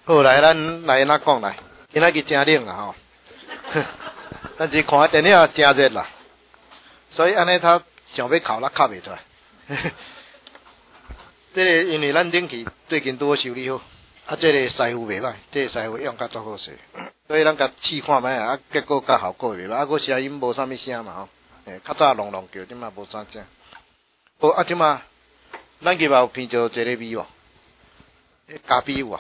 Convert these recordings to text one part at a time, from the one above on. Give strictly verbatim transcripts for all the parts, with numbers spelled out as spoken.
好来，咱来哪讲来？今仔日真冷啦吼，但是看电影真热啦，所以安尼他想要哭，咱哭袂出来。这个因为咱冷气最近拄好修理好，啊，这个师傅袂歹，这个师傅用甲足好势，所以咱甲试看卖啊，结果甲效果袂歹，啊，个声音无啥物声嘛吼，诶，较早隆隆叫，即马无啥声。好，啊，即马咱今嘛有闻到一个味无？咖啡有无？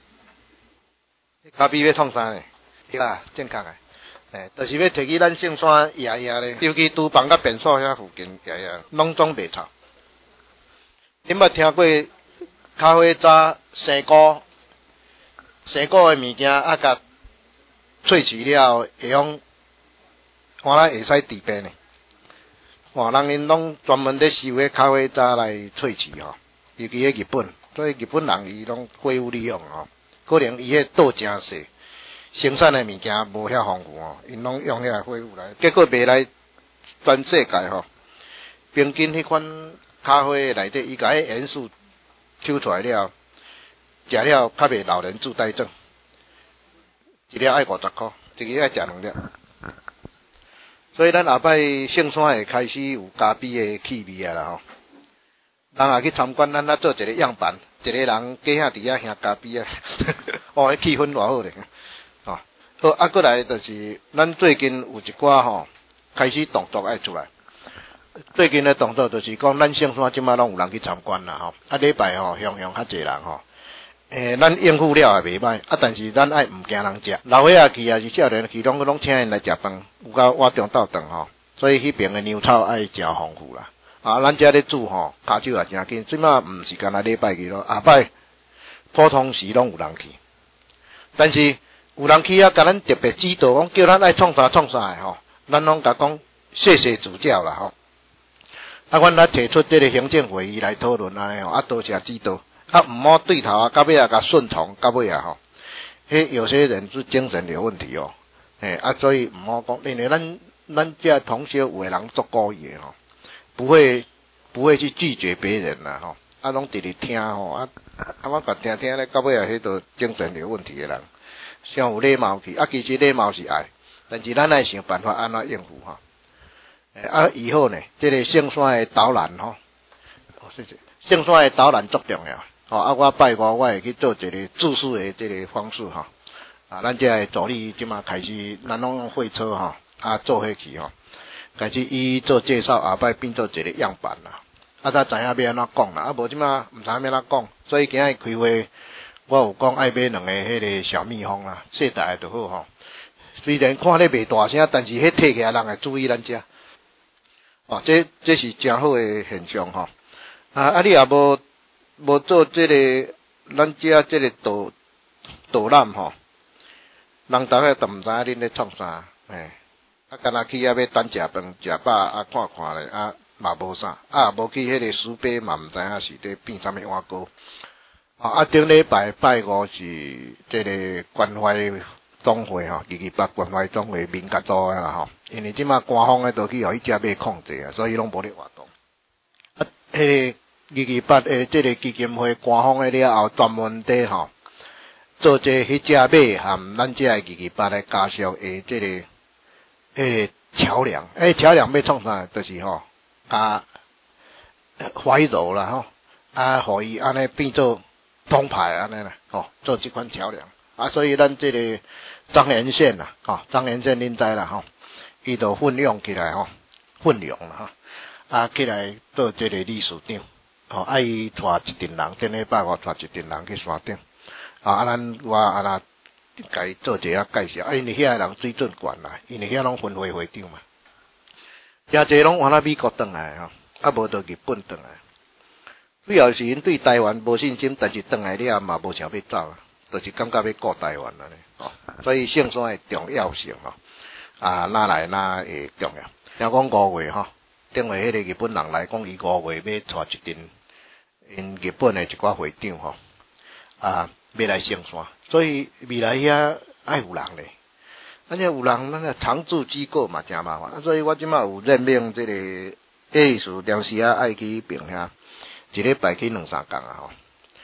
咖啡要创啥呢？对啊，健康诶，诶，就是要摕去咱圣山爷爷咧，尤其厨房甲便所遐附近爷爷，拢总袂臭。恁捌听过咖啡渣生菇、生菇诶物件啊？甲萃取了会用，看咱会使治病呢。哇，人因拢专门咧收迄咖啡渣来萃取吼，尤其喺日本，所以日本人伊拢过有利用吼。可能伊迄岛真细，生产诶物件无遐丰富吼，因拢用遐废物来，结果卖来全世界吼。平均迄款咖啡内底，伊甲迄元素抽出来了，食了较袂老人痴呆症，一粒爱五十箍，一个爱食两粒。所以咱后摆圣山会开始有咖啡诶气味啊啦吼。人也去参观，咱啊做一个样板。一个人家兄伫遐兄咖啡啊，哦，迄气氛偌好咧，哦，好啊，过来就是咱最近有一寡吼开始动作爱出来。最近的动作就是讲，咱圣山即马拢有人去参观啦吼，啊礼拜吼向向较济人吼，诶，咱应付了也袂歹，啊，但是咱爱毋惊人食，老岁仔去啊是少年去，拢拢请因来食饭，有甲活动斗阵吼，所以迄边的牛草爱真丰富啦。啊，咱遮咧煮吼，骹手也真紧，即马毋是干那礼拜去咯，下摆普通时拢有人去。但是有人去啊，甲咱特别指导，讲叫咱爱创啥创啥的吼，咱拢甲讲谢谢指教啦吼。啊，阮来提出这个行政会议来讨论安尼吼，啊，多谢指导，啊，毋好对头啊，到尾啊甲顺从，到尾啊吼，迄有些人是精神有问题哦，嘿，啊，所以毋好讲，因为咱咱遮同学有个人足故意的吼。不会不会去拒绝别人啦吼，啊拢直直听吼，啊啊我甲听听咧，到尾啊迄个精神有问题的人，上有礼貌去，啊其实礼貌是爱，但是咱爱想办法安怎应付吼。诶啊以后呢，这个圣山的导览吼，哦谢谢，圣山的导览足重要，吼啊我拜五我会去做一个住宿的这个方式吼，啊咱这个助理即马开始，咱拢用会车吼，啊做迄去吼。开始伊做介绍，后摆变做一个样板啦，啊，才知影要安怎讲啦，啊，无即马毋知影要安怎讲，所以今日开会，我有讲爱买两个迄个小蜜蜂啦，细大个就好吼。虽然看咧袂大声，但是迄摕起来人会注意咱遮，哦，这这是真好诶现象吼。啊，啊，你也无无做这个咱遮这个导导览吼，人逐个都毋知影恁咧创啥，诶。啊，干那去遐要等食饭、食饱啊，看看咧啊，嘛无啥，啊，无去迄个书杯嘛，毋知影是咧变啥物碗糕。啊，啊，顶礼拜拜五是这个关怀总会吼，二二八关怀总会民间组啦吼，因为即马官方诶都去互伊遮买控制啊，所以拢无咧活动。啊，迄个二二八诶，这个基金会官方诶了后，专门伫吼做这迄遮买含咱遮诶二二八诶家属诶这个。诶，桥梁，诶，桥梁要创啥？就是吼，啊，怀柔啦吼，啊，互伊安尼变做通牌安尼啦，吼，做即款桥梁，啊，所以咱这个张元县啦，吼，张元县恁知啦吼，伊就奋勇起来吼，奋勇啦吼，啊，起来做这个理事长，吼，啊，伊带一群人，顶礼拜我带一群人去山顶，啊，啊，咱我啊那。甲伊做一下介绍，啊，因为遐人水准悬啦，因为遐拢分会会长嘛，诚侪拢往那美国转来吼，啊，无到日本转来。主要是因对台湾无信心，但是转来了嘛无想要走啊，就是感觉要顾台湾啦呢，哦，所以圣山的重要性吼，啊，哪来哪会重要？听讲五月吼，顶下迄个日本人来讲，伊五月要带一阵因日本的一寡会长吼，啊。要来圣山，所以未来遐爱有人咧。而且有人，咱个常驻机构嘛真麻烦，所以我即马有任命这个艺术梁师啊，爱去平遐，一礼拜去两三工啊吼。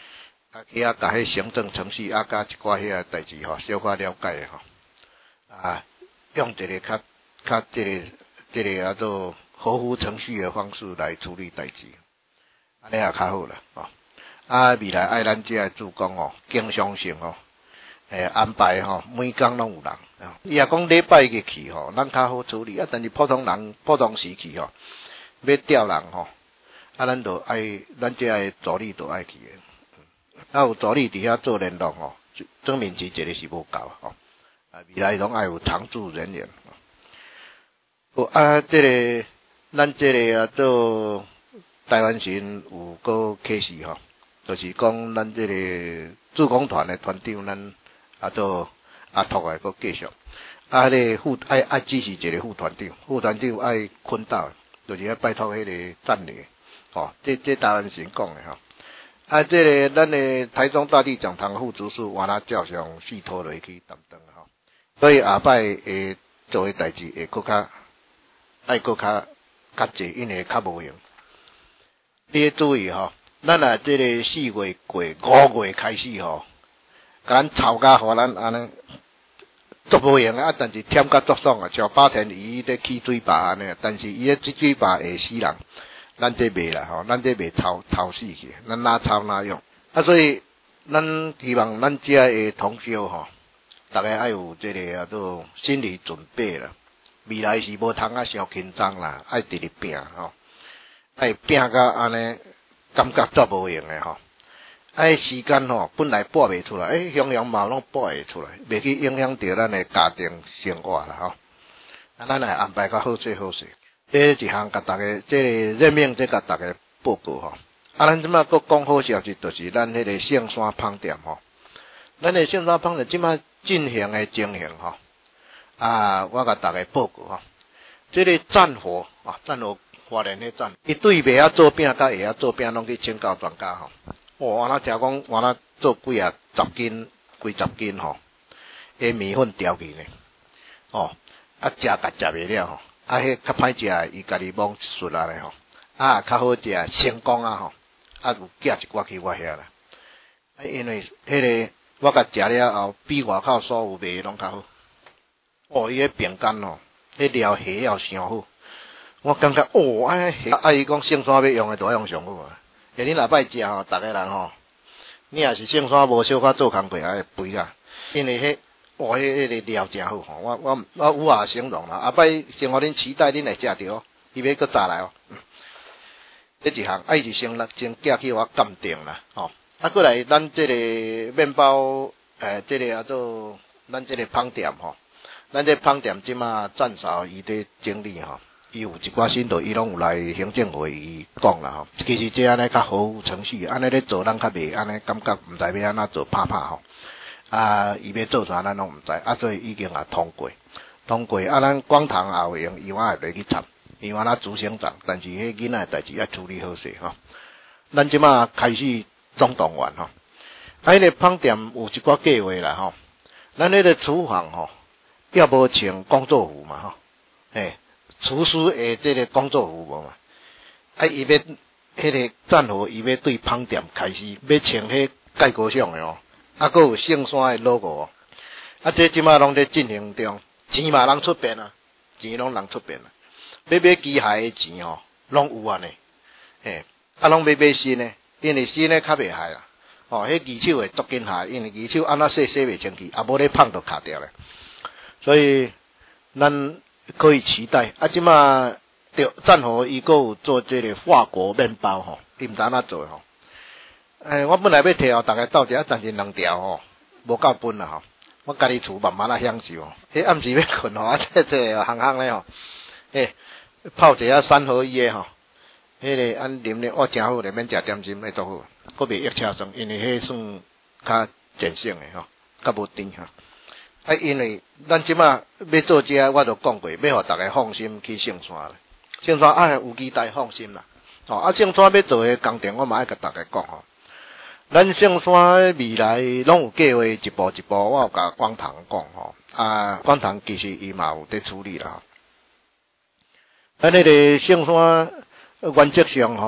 啊去啊，甲迄行政程序啊，甲一寡迄个代志吼，小可了解诶吼，啊，用一个较较即个即个啊做合乎程序诶方式来处理代志，安尼也较好啦吼。啊，未来爱咱即个主讲哦，经常性吼，诶安排吼，每工拢有人。伊也讲礼拜日去吼，咱较好处理啊，但是普通人普通时期吼，要调人吼，啊，咱就爱咱即个助理就爱去诶。啊，有助理伫遐做联络吼，证明其一个是无够吼。啊，未来拢爱有常驻人员。有啊，即、这个咱即个啊做台湾省有个启示吼，就是讲咱即个驻工团诶团长，咱啊做阿托诶个继续。啊，迄个副爱爱指示一个副团长，副团长爱困到，就是要拜托迄个战略。哦，这这台湾省讲诶吼。啊，这个咱的台中大地讲堂副主事换他照常续托落去担当吼，所以下摆诶做诶代志会搁较爱搁较较济，因为较无用。你要注意吼，咱啊这个四月过五月开始吼，甲咱吵甲互咱安尼足无用啊，但是添甲足爽啊，像八田伊咧起水坝安尼，但是伊咧起水坝会死人。咱这袂啦吼，咱这袂吵吵死去，咱哪吵哪用。啊，所以咱希望咱遮的同学吼，大家爱有这个啊做心理准备啦。未来是无通啊伤紧张啦，爱直直拼吼，爱拼甲安尼感觉足无用的吼。啊，时间吼本来拨袂出来，诶，样样嘛拢拨会出来，袂去影响到咱的家庭生活啦吼。啊，咱来安排较好势好势。这一项甲大家，这个任命这甲大家报告吼。啊，咱即马佫讲好消息，就是咱迄个圣山芳店吼，咱的圣山芳店即马进行的情形吼。啊，我甲大家报告吼，这个战火啊，战火花莲迄战，伊对袂晓做饼甲会晓做饼，拢去请教专家吼。哇，那听讲，我那做几啊十斤、几十斤吼，迄米粉调去呢，哦，啊食甲食袂了吼。啊，迄较歹食，伊家己摸出来咧吼。啊，较好食，成功啊吼。啊，有寄一寡去我遐啦。啊，因为迄、那个我甲食了后，比外口所有卖拢较好。哦，伊迄饼干哦，迄料馅料上好。我感觉哦，啊，啊伊讲圣山要用诶，就用上好啊。下日礼拜食吼，逐个人吼，你若是圣山无小可做工课，爱肥啊，因为迄。哇！迄迄个料真好吼，我我我有话形容啦。后摆先互恁期待，恁会食着哦。伊要搁早来哦。嗯，这一项爱是先先寄去我鉴定啦，吼、哦。啊，过来咱这个面包，诶，这个叫做咱这个芳店吼，咱这芳店即马暂时伊伫整理吼，伊有一寡新道，伊拢有来行政会议讲啦吼。其实这安尼较好程序，安尼咧做咱较袂安尼感觉，毋知要安怎做拍拍吼。啊，伊要做啥咱拢毋知，啊，所以已经也通过，通过啊，咱广场也会用，伊我也落去插，伊我那执行长，但是迄囡仔代志要处理好势吼。咱即马开始总动员吼，啊，迄个芳店有一寡计划啦吼，咱迄个厨房吼，要无穿工作服嘛吼，诶，厨师诶，这个工作服无嘛，啊，伊要迄个战火，伊要对芳店开始要穿迄介高尚诶哦。啊，佫有圣山诶 logo 哦，啊，这即马拢在进行中，钱嘛人出边啊，钱拢人出边啊，要买机械诶钱吼，拢有啊呢，诶，啊，拢要买新诶，因为新诶较袂害啦，哦，迄二手诶足紧害，因为二手安怎洗洗袂清气，啊，无咧放就卡掉咧，所以咱可以期待，啊，即马着战火伊佫有做这个法国面包吼，伊毋知安怎做吼。诶，我本来要摕互大家斗者，但是两条吼无够分啦吼，我家己厝慢慢啊享受。迄暗时要困吼，啊这这行行咧吼，诶泡一下三合一诶吼，迄、那个安啉咧，哦真好咧，免食点心，迄足好，佫袂压车酸，因为迄算较碱性诶吼，较无甜吼。啊，因为咱即马要做这，我就讲过，要互大家放心去圣山咧，圣山啊有期待放心啦。哦，啊圣山要做诶工程，我嘛爱甲大家讲吼。咱圣山未来拢有计划一步一步，我有甲光堂讲吼，啊，光堂其实伊嘛有在处理啦。咱迄个圣山原则上吼，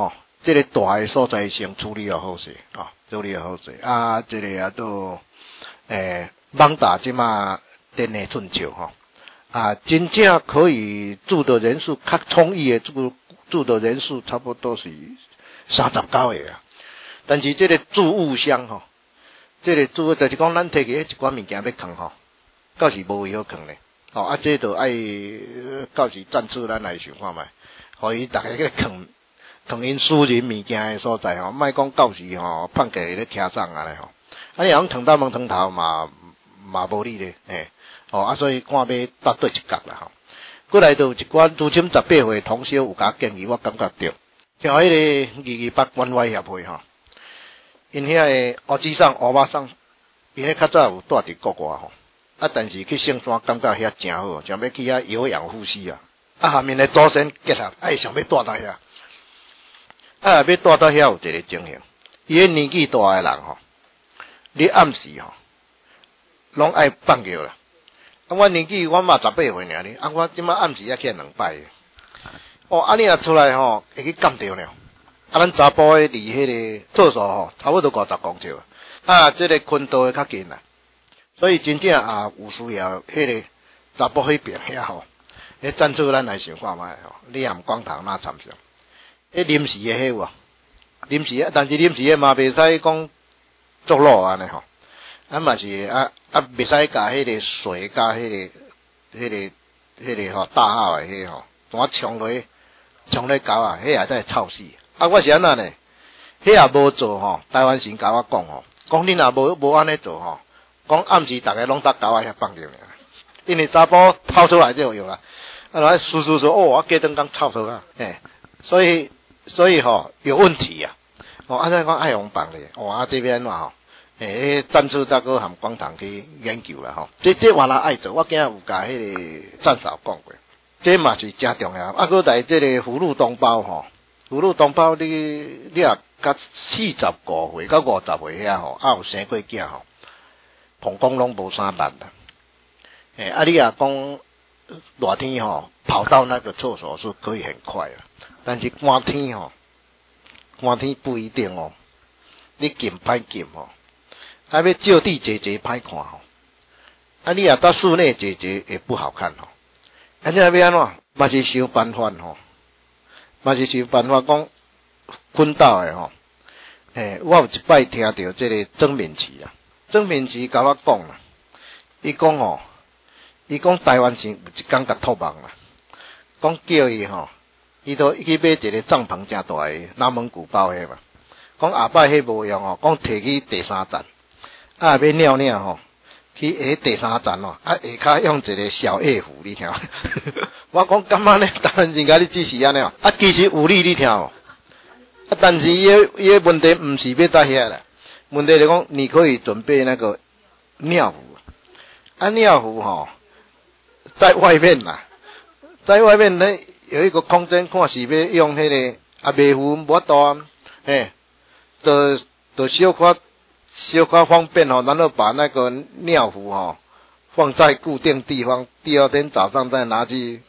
这个大的所在先处理好势啊，处理好势啊，这个也都诶，网打即嘛电内寸球吼啊，真正可以住的人数较充裕的住住的人数差不多是三十九个啊，但是这个住物箱吼，这个住就是讲咱摕起一寡物件要放吼，到时无位好放咧，哦啊，这就爱到时战处咱来想看觅，互伊逐个去放。同因私人物件的所在吼，莫讲到时吼放假咧车上安尼吼，啊你若躺到门床头嘛嘛无理咧，诶，哦啊所以看要搭对一角啦吼。过来就有一寡资深十八岁同学有甲建议，我感觉着，像迄个二二八关怀协会吼，因遐个乌子桑、乌巴桑，因迄较早有住伫国外吼，啊但是去圣山感觉遐诚好，想要去遐有氧呼吸啊，啊下面的祖先结合，哎想要住到遐。啊，要住到遐有一个情形，伊个年纪大个人吼，你暗时吼，拢爱放尿啦。啊，我年纪我嘛十八岁尔哩，啊，我即马暗时也去两摆。哦，啊，你若出来吼，会去干着了。啊，咱查甫个离迄个厕所吼，差不多五十公尺。啊，即、這个困倒个较近啦，所以真正啊有需要迄个查甫迄边遐吼，迄赞助咱来想看觅吼，你也毋光头哪参详。迄临时诶，迄有啊，临时啊，但是临时诶嘛袂使讲作路安尼吼，啊嘛是啊啊袂使甲迄个水甲迄、那个、迄、那个、迄、那个吼大号诶迄吼，怎冲落冲咧搞啊，迄也真系臭死。啊，我是安那呢？迄也无做吼，台湾神甲我讲吼，讲恁若无无安尼做吼，讲暗时逐个拢搭狗仔遐放尿尔，因为查甫透出来就有啦，啊来叔叔说哦，我隔顿刚臭出啊，诶，所以。所以吼、哦、有问题呀、啊，哦，安尼讲爱红放咧，哦啊这边嘛吼，诶，战术大哥含广堂去研究啦吼，这这我啦爱做，我今日有甲迄个战嫂讲过，这嘛是真重要。啊，佮来这个葫芦同胞吼，葫芦同胞你你也甲四十五岁到五十岁遐吼，啊有生过囝吼，膀胱拢无啥万啦，诶，啊你也讲热天吼跑到那个厕所是可以很快啊。但是寒天吼，寒天不一定哦。你禁歹禁吼，啊要就地坐坐歹看吼，啊你也到室内坐坐也不好看吼。啊你要安怎？嘛是想办法吼，嘛是想办法讲困倒诶吼。诶，我有一摆听到这个曾敏琪啦，曾敏琪甲我讲啦，伊讲吼，伊讲台湾是有一工甲托梦啦，讲叫伊吼。伊都去买一个帐篷正大个南门古堡个嘛，讲下摆迄无用吼，讲摕去第三站，啊要尿尿吼，去下第三站咯，啊下骹用一个小夜壶，你听，我讲感觉呢，当然人家你只是安尼哦，啊其实有理你听哦，啊但是伊个伊个问题毋是要到遐啦，问题是讲你可以准备那个尿壶，啊尿壶吼，在外面啦，在外面呢。有一个空间，看是要用迄、那个啊，袂糊无多，诶，就就小可小可方便吼，然后把那个尿壶吼放在固定地方，第二天早上再拿去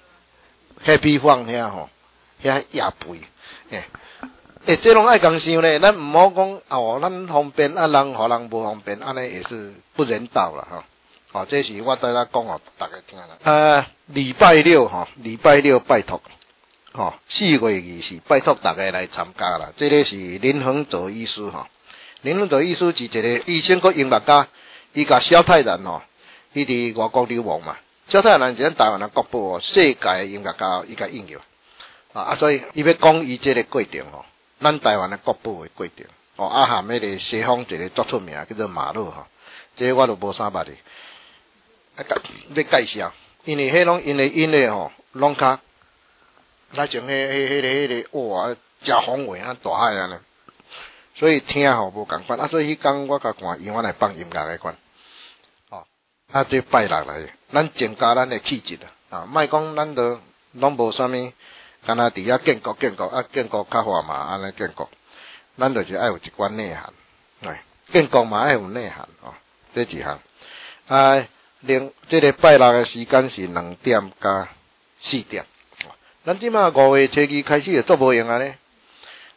happy 放遐吼，遐压肥，诶，诶，这拢爱共想咧，咱毋好讲哦，咱方便啊，人互人无方便，安尼也是不人道啦吼。哦，这是我在那讲哦，大家听啦。呃，礼拜六吼，礼拜六拜托，吼、哦，四月二四拜托大家来参加啦。这个是林恒哲医师吼，林恒哲医师是一个医生个音乐家，伊甲萧泰然吼，伊伫外国流亡嘛。萧泰然是咱台湾的国宝哦，世界音乐家伊甲应用啊，啊，所以伊要讲伊这个过程吼，咱台湾的国宝的过程哦，啊含迄个西方一个足出名叫做马勒吼，这个我都无啥捌哩。啊，要介绍，因为迄拢因为音乐吼，拢较，咱像迄迄迄个迄个哇，真宏伟啊，大海安尼，所以听吼无共款，啊，所以迄工我甲看，因我来放音乐个款，哦，啊，这拜六来，咱增加咱的气质啊，啊，莫讲咱都拢无啥物，干那伫遐建国建国啊，建国较华嘛，安尼建国，咱就是爱有一寡内涵，哎，建国嘛爱有内涵哦，这一项，啊。另这个拜六的时间是两点加四点，咱即马五月初二开始就做无用啊咧，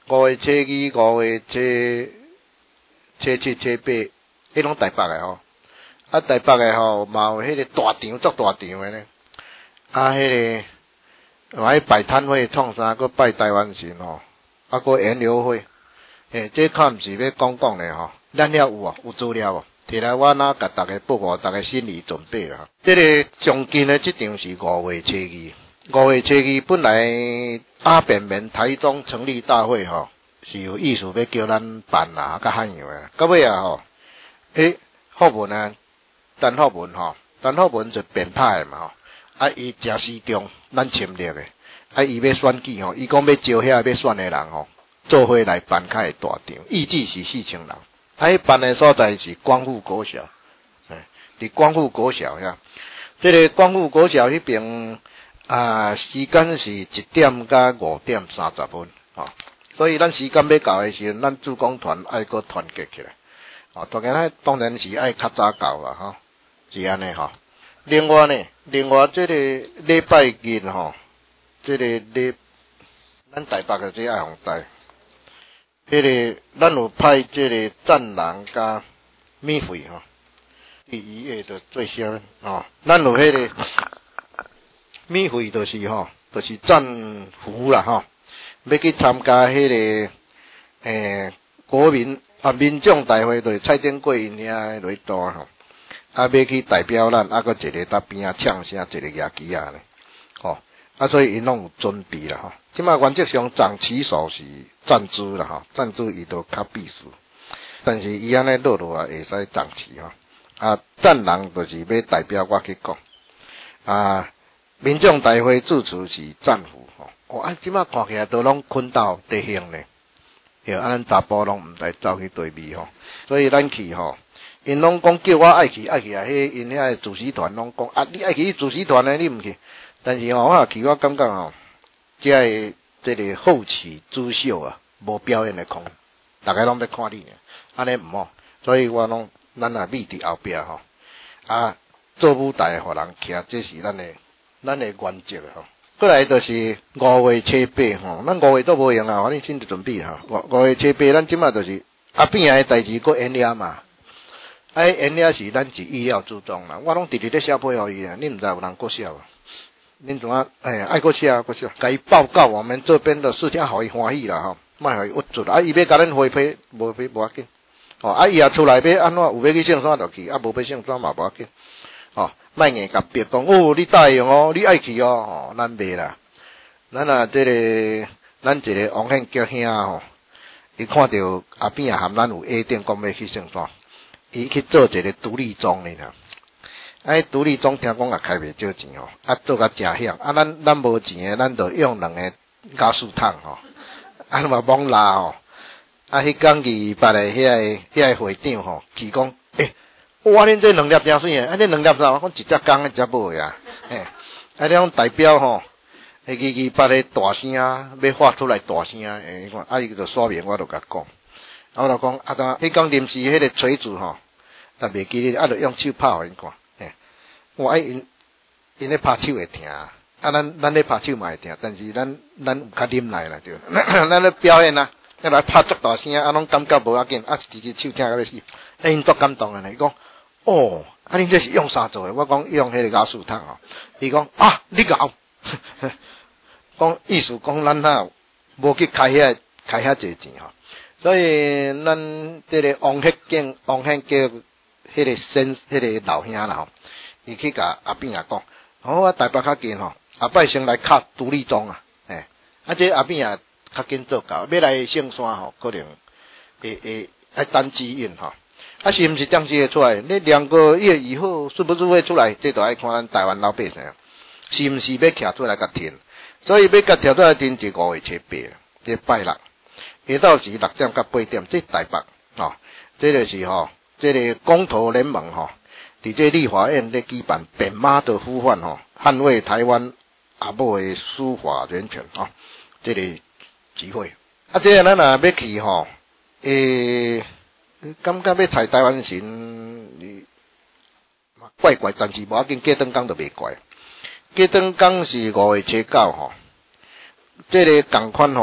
五月初二、五月初初七、初八，迄拢台北诶吼。啊，台北诶吼，嘛有迄个大场，足大场诶呢。啊，迄个还摆摊会创啥，搁拜台湾神吼，啊，搁研流会。诶，这较毋是要讲讲诶吼，咱遐有哦，有资料哦。摕来我哪甲大家报告，大家心理准备啦。这个上近的这场是五月初二，五月初二本来阿扁免台中成立大会吼，是有意思要叫咱办啦，甲汉阳诶。到尾啊吼，诶，福文啊，陈福文吼，陈福文就变派嘛吼，啊伊诚市中，咱侵略诶，啊伊要选举吼，伊讲要招遐要选诶人吼，做伙来办较会大场，预计是四千人。啊，迄办诶所在是光复国小，诶，伫光复国小遐。这个光复国小迄边啊，时间是一点到五点三十分，哦，所以咱时间要到诶时阵，咱主讲团爱搁团结起来，哦，当然当然是爱较早到啦，吼，是安尼吼。另外呢，另外这个礼拜日吼，这个礼，咱台北诶这爱红台。迄、那个，咱有派这个战狼甲免费吼，第一月的最少哦，咱有迄个免费就是吼，就是战俘啦吼，要去参加迄、那个诶、欸、国民啊民众大会，就是蔡丁贵因遐落岛吼，啊要去代表咱，啊搁一个搭边啊唱声，一个野鸡啊咧，吼。啊，所以因拢有准备啦吼。即马原则上掌旗手是赞助啦吼，赞助伊都较必须，但是伊安尼落落啊会使掌旗吼。啊，战人就是要代表我去讲。啊，民众大会主持是战俘吼。哦，啊，即马看起来都拢困到地形咧，对，啊，咱查甫拢毋知走去对面吼，所以咱去吼，因拢讲叫我爱去爱去啊，迄因遐主席团拢讲啊，你爱去主席团诶，你毋去。但是吼，我去我感觉吼，这个这个后起之秀啊，无表演的空，大家拢要看你呢，安尼毋好，所以我拢咱也秘伫后壁吼，啊，做舞台互人徛，这是咱的咱的原则吼。过来就是五月初八吼，咱五月都无用啊，反正先就准备吼。五五月初八，咱即马就是阿边仔的代志，搁演练嘛。啊，演练是咱是意料之中啦，我拢直直咧写配互伊啊，你毋知有人搁写无？恁怎啊？哎，爱搁写搁写，甲伊报告我们这边的事情，互伊欢喜啦吼，莫互伊郁卒啊！伊要甲咱回批，无批无要紧。哦，啊伊也出来要安怎？有要去姓啥就去，啊无要姓啥嘛无要紧。哦，莫硬甲逼讲哦，你答应哦，你爱去哦，哦，咱袂啦。咱啊，这个咱一个王宪杰兄吼，伊看到后边也含咱有约定讲要去姓啥，伊去做一个独立庄哩啦。啊，独立庄听讲也开袂少钱吼，啊做甲诚响，啊咱咱无钱诶，咱就用两个加速桶吼，啊嘛罔拉吼，啊迄工去别个遐个遐个会长吼，伊讲，诶，哇恁这两粒诚水诶，啊恁两粒啥？我讲一只公一只母诶啊，嘿，啊这种代表吼，迄个去别个大声要发出来大声诶，看啊伊就说明我就甲讲，啊我就讲啊当迄讲临时迄个锤子吼，但袂记咧，啊就用手拍互因看。我爱因因咧拍手会疼，啊咱咱咧拍手嘛会疼，但是咱咱有较忍耐啦，对，咱咧表演啊，咱来拍足大声，啊拢感觉无要紧，啊一支手疼到要死，啊因足感动诶，伊讲，哦，啊恁这是用啥做诶？我讲用迄个加速桶吼，伊讲啊你搞，讲意思讲咱哈无去开遐开遐济钱吼，所以咱这个王宪建王宪建迄个先迄个老兄啦吼。伊去甲阿扁也讲，好啊，台北较近吼，后摆先来敲独立庄啊，诶，啊这阿扁也较紧做到，要来姓山吼，可能会会爱等机运吼，啊是毋是当时会出来？你两个月以后是不是会出来？这都爱看咱台湾老百姓，是毋是要徛出来甲填？所以要甲徛出来填就五月初八，这拜六，下到时六点甲八点，这台北吼，这就是吼，这个公投联盟吼。伫这立法院咧举办扁妈的呼唤吼，捍卫台湾阿母的司法人权吼，这个机会。啊，这个咱若要去吼，诶、欸，感觉要采台湾神，怪怪，但是无要紧，过灯工就袂怪。过灯工是五月初九吼，这个共款吼，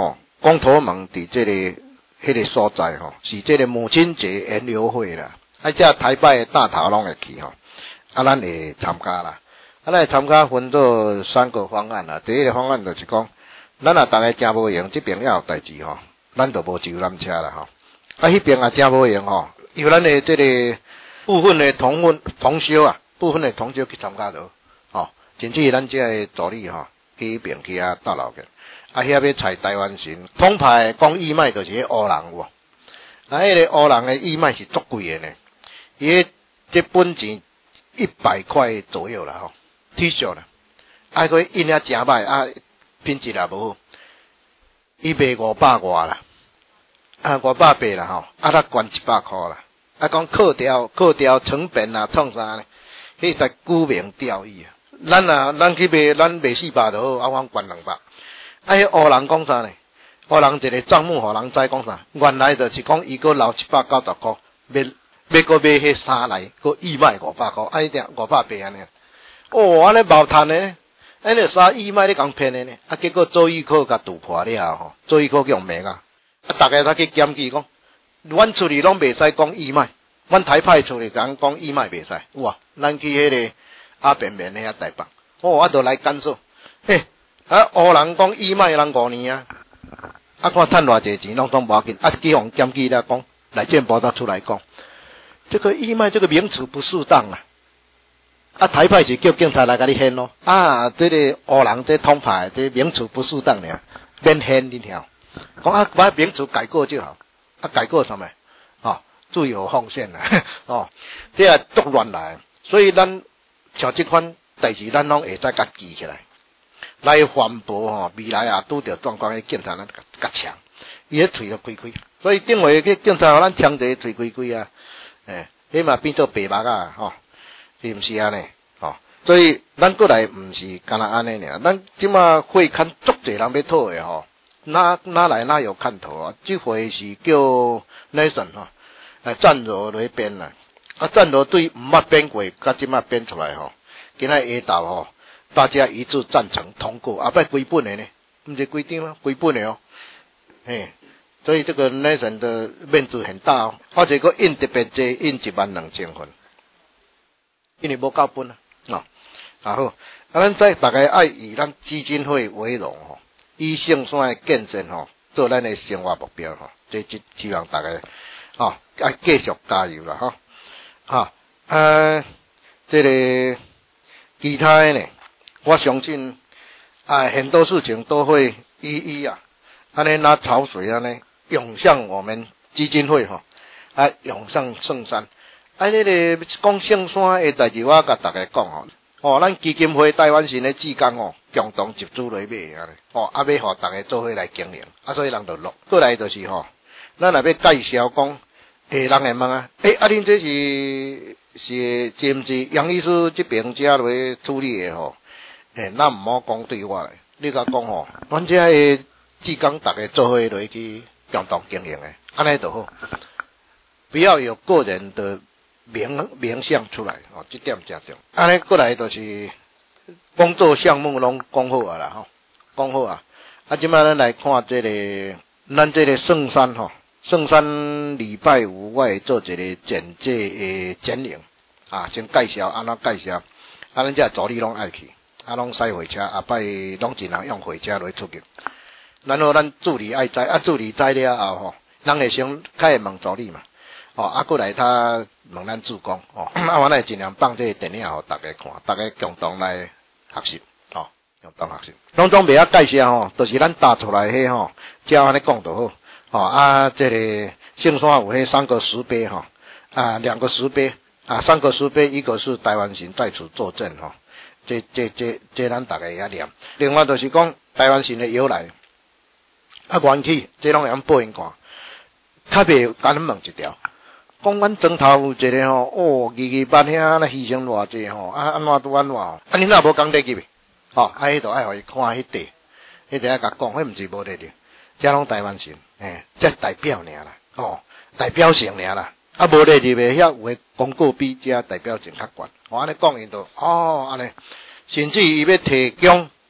公投门伫这个迄个所在吼，是这个母亲节研讨会啦，啊，这台北的大头拢会去吼，啊，咱会参加啦，啊，咱参加分做三个方案啦，第一个方案就是讲，咱若逐个诚无闲，这边也有代志吼，咱就无游览车啦吼，啊，迄边也诚无闲吼，由咱的这个部分的同分同修啊，部分的同修去参加着，吼，甚至咱这个助理吼，去迄边去啊斗老个。啊，遐要采台湾神，统派讲义卖就是迄乌人有无？啊，迄个乌人的义卖是足贵的呢，伊这本钱一百块左右啦吼 ，T 恤啦，啊，佮印了诚歹，啊，品质也无好，伊卖五百外啦，啊，五百八啦吼，啊，咱关一百块啦，啊，讲扣掉扣掉成本啊，创啥呢？迄才沽名钓誉啊，咱啊，咱去卖，咱卖四百就好，啊，阮关两百。啊，迄乌人讲啥呢？乌人一个账目，互人知讲啥？原来就是讲伊个留一百九十箍，要要个买迄衫来，个义卖五百箍，啊，一定五百八安尼。哦，安尼毛趁的呢？安尼衫义卖咧讲骗的呢？啊，结果做义科甲突破了吼，做义科用命啊！啊，大家才去检举讲，阮厝里拢袂使讲义卖，阮台派厝里讲讲义卖袂使。哇，咱去迄个阿扁扁遐台北，哦，啊，就来干涉，嘿。啊，乌人讲义卖人五年啊，啊看趁偌济钱，拢总无要紧。啊，去互检举了讲，来建报道出来讲，这个义卖这个名词不适当啊。啊，台派是叫警察来甲你限咯。啊，这个乌人这统派这名词不适当呢，免限你听。讲啊，把名词改过就好。啊，改过什么？哦，自由奉献啦。哦，这也作乱来，所以咱像这款代志，咱拢会使甲记起来。来反驳吼，未来啊拄着状况，迄警察咱甲甲枪，伊迄喙都开开，所以顶回去警察互咱枪者喙开开啊，诶，迄嘛变做白目啊，吼，是毋是安尼？吼，所以咱过来毋是干那安尼尔，咱即马会看足侪人要讨的吼，哪哪来哪有看头啊？这回是叫 Nathan 吼，诶，战罗来编啦，啊，战罗对毋捌编过，甲即马编出来吼，今仔下昼吼。大家一致赞成通过，啊，不归本的呢，不是规张吗？归本的哦，嘿，所以这个内神的面子很大哦，而且个印特别多，印一万两千份，因为无够本啊，哦，啊好，啊，咱再大家爱以咱基金会为荣吼，以圣山的建设吼，做咱的生活目标吼，这这希望大家哦，爱继续加油啦哈，哈，啊，这个其他的呢？我相信啊，很多事情都会一一啊，安尼拿潮水啊呢涌向我们基金会吼，啊涌向圣山。啊，那个讲圣山的代志，我甲大家讲吼，哦，咱基金会台湾省的志工哦，共同集资来买啊，哦，啊要互大家做伙来经营，啊所以人就落。过来就是吼，咱若要介绍讲，诶，人会问啊，诶，啊恁这是是是毋是杨医师这边遮来处理的吼？诶，咱毋好讲对我，你甲讲吼，阮遮个志工逐个做伙落去共同经营诶，安尼就好，不要有个人的名名相出来哦，这点正重。安尼过来就是工作项目拢讲好啊啦吼，讲好啊。啊，即摆咱来看这个，咱这个圣山吼，圣山礼拜五我会做一个简介诶简领啊，先介绍安怎介绍，啊，咱遮助理拢爱去。啊，拢驶火车，下摆拢尽量用火车来出去。然后咱助理爱知，啊助理知了后吼，人会先开会问助理嘛，哦，啊过来他问咱助攻，哦，啊我来尽量放这个电影互大家看，大家共同来学习，哦，共同学习。拢总袂晓介绍吼，都、就是咱打出来迄吼，照安尼讲就好，哦啊，这个圣山有迄三个石碑吼，啊两个石碑，啊三个石碑，一个是台湾神在此作证吼。这这这这咱大家会晓念。另外就是讲台湾神的由来，啊缘起，这拢会晓报因看。较袂甲咱问一条，讲阮庄头有一个吼，哦，二二八遐那牺牲偌济吼，啊安怎拄安怎吼，啊你哪无讲得入去？吼，啊迄度爱互伊看迄地，迄地爱甲讲，迄毋是无得着，这拢台湾神，诶，这代表尔啦，哦，代表性尔啦。啊，无咧入诶，遐有诶广告比遮代表性较悬。我安尼讲伊就哦，安尼，甚至伊要提供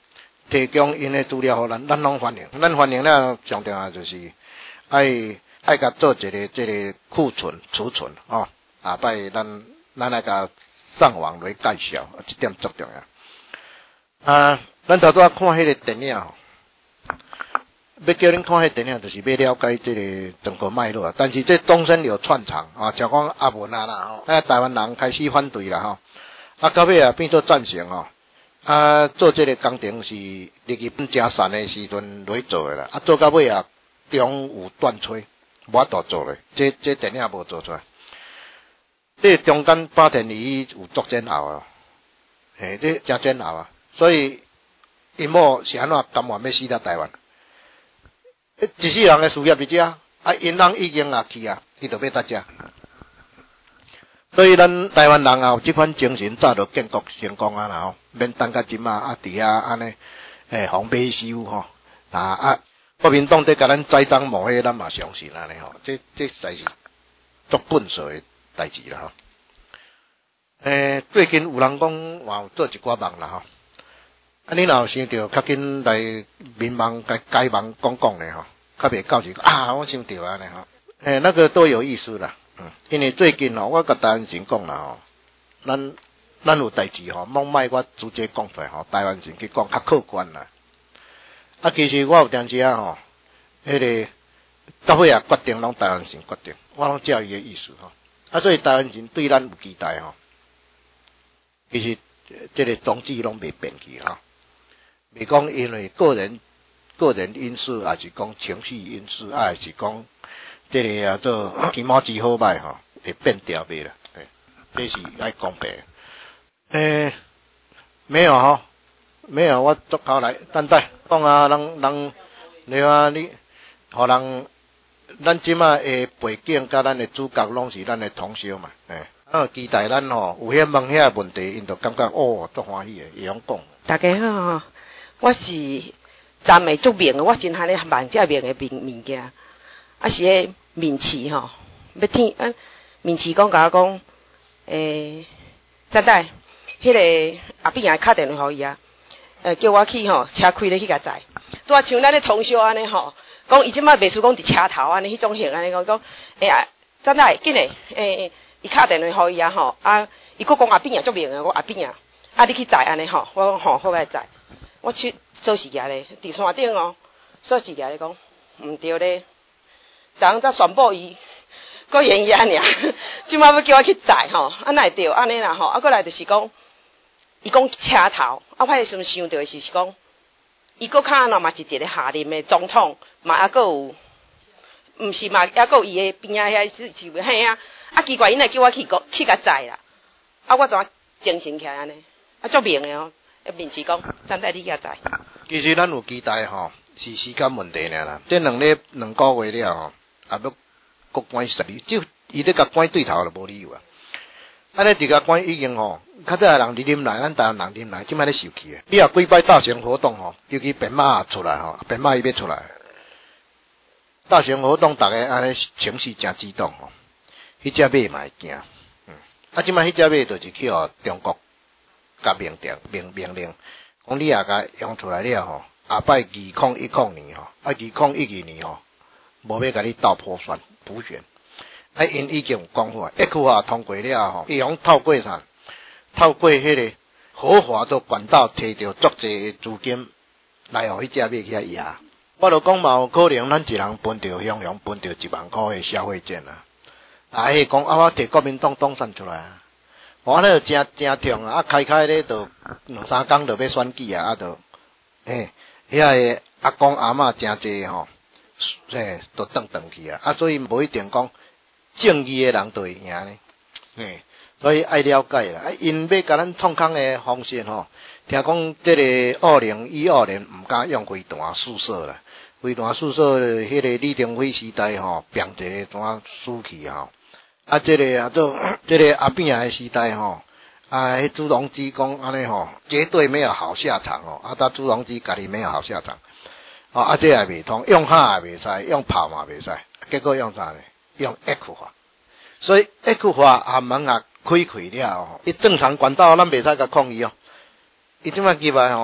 提供因的资料互咱，咱拢欢迎。咱欢迎了，上重要就是爱爱甲做一个这个库存储存哦。下摆咱咱来甲上网来介绍，这点足重要。啊，咱头拄仔看迄个电影吼，要叫恁看迄电影，就是要了解这个整个脉络。但是这中间有串场啊，像讲阿文啊啦吼，啊台湾人开始反对啦吼，啊到尾啊变做赞成吼。啊，做这个工程是日本真善的时阵来做的啦，啊做到尾啊中有断炊，无法度做咧，这这电影无做出来。这中间八田里有作煎熬啊，嘿，这真煎熬啊，所以因某是安怎甘愿要死到台湾？一世人的事业伫遮，啊因人已经也去啊，伊就要搭遮。所以咱台湾人啊，有这款精神，早就建国成功啊啦吼，免等到今啊啊伫遐安尼，诶，防备修吼，啊啊，国民党在甲咱栽赃抹黑，咱嘛相信安尼吼，这这才是足本事的代志啦吼。诶，最近有人讲话有做一寡梦啦吼，啊你若有想到，较紧来民望解解梦讲讲咧吼，较袂到时啊，我想到安尼吼，诶，那个都有意思啦。嗯，因为最近哦，我甲台湾人讲啦吼，咱咱有代志吼，莫卖我直接讲出来吼，台湾人去讲较客观啦。啊，其实我有当时啊吼，迄个到尾啊决定拢台湾人决定，我拢照伊个意思吼。啊，所以台湾人对咱有期待吼，其实这个宗旨拢袂变去吼，袂讲因为个人个人因素，还是讲情绪因素，啊，还是讲。这个啊做鸡毛之好歹吼，会变调袂啦，这是爱讲白。诶、欸，没有吼，没有，我足口来，等待讲啊，人人，你话你，互人，咱即马诶背景甲咱诶主角拢是咱诶同乡嘛，诶，啊期待咱吼有遐问遐问题，因就感觉哦足欢喜诶，会晓讲。 大家好，我是站诶足明诶，我真罕咧万遮明诶物物件。啊是迄面试吼，要听啊面试讲甲我讲，诶，真代，迄个阿炳也敲电话互伊啊，呃叫我去吼车开咧去甲载，拄啊像咱咧通宵安尼吼，讲伊即摆袂输讲伫车头安尼迄种型安尼讲讲，诶啊真代紧诶，诶伊敲电话互伊啊吼，啊伊佫讲阿炳也足明诶，我阿炳啊，啊你去载安尼吼，我讲吼好来载，我去做事业咧，伫山顶哦，做事业咧讲毋对咧。人则宣布伊，搁演伊安尔，即摆要叫我去载吼，啊哪会对安尼啦吼，啊过来就是讲，伊讲车头，啊我迄时阵想到的是是讲，伊搁较喏嘛是一个下任的总统，嘛还搁有，毋是嘛还搁有伊的边仔遐是是嘿啊，啊奇怪，因来叫我去个去甲载啦，啊我怎精神起来安尼，啊足明的哦，一面是讲，咱带你去甲载。 其实咱有期待吼，是时间问题尔啦，这两日两个月了吼。啊，要国关十二，就伊咧甲关对头就无理由啊！安尼伫甲关已经吼，较早人啉来，咱台湾人啉来，即摆咧受气诶。你若几摆大型活动吼，尤其变马出来吼，变马伊要出来，大型活动逐个安尼情绪真激动吼，迄只马嘛会惊，嗯，啊，即摆迄只马就是去互中国甲命定命命令，讲你若甲用出来了吼，下摆二零一零年吼，啊二零一二年吼。无要甲你斗破选补选，啊因已经有讲好啊，一区法通过了吼，伊用透过啥？透过迄个合法的管道摕到足济资金来互迄只马去遐赢。我就讲嘛有可能咱一人分着雄雄分着一万块的消费券啊，啊迄讲啊我摕国民党当选出来啊，我那就真真痛啊，啊开开咧就两三工就要选举啊，啊就嘿遐个阿公阿嬷真济吼。诶，都转转去啊！啊，所以无一定讲正义诶人就会赢呢。诶，所以爱了解啦。啊，因要甲咱创康诶方式吼，听讲这个二零一二年毋敢用飞弹试射啦，飞弹试射迄个李登辉时代吼，变一个怎死去吼。啊，这个啊做这个阿扁诶时代吼，啊，迄朱镕基讲安尼吼，绝对没有好下场哦。啊，他朱镕基家己没有好下场。哦，啊，这也袂通，用哈也袂使，用炮嘛袂使，结果用啥呢？用 X 法，所以 X 法也门也开开了吼，伊正常管道咱袂使甲抗议哦。伊即摆入来吼，迄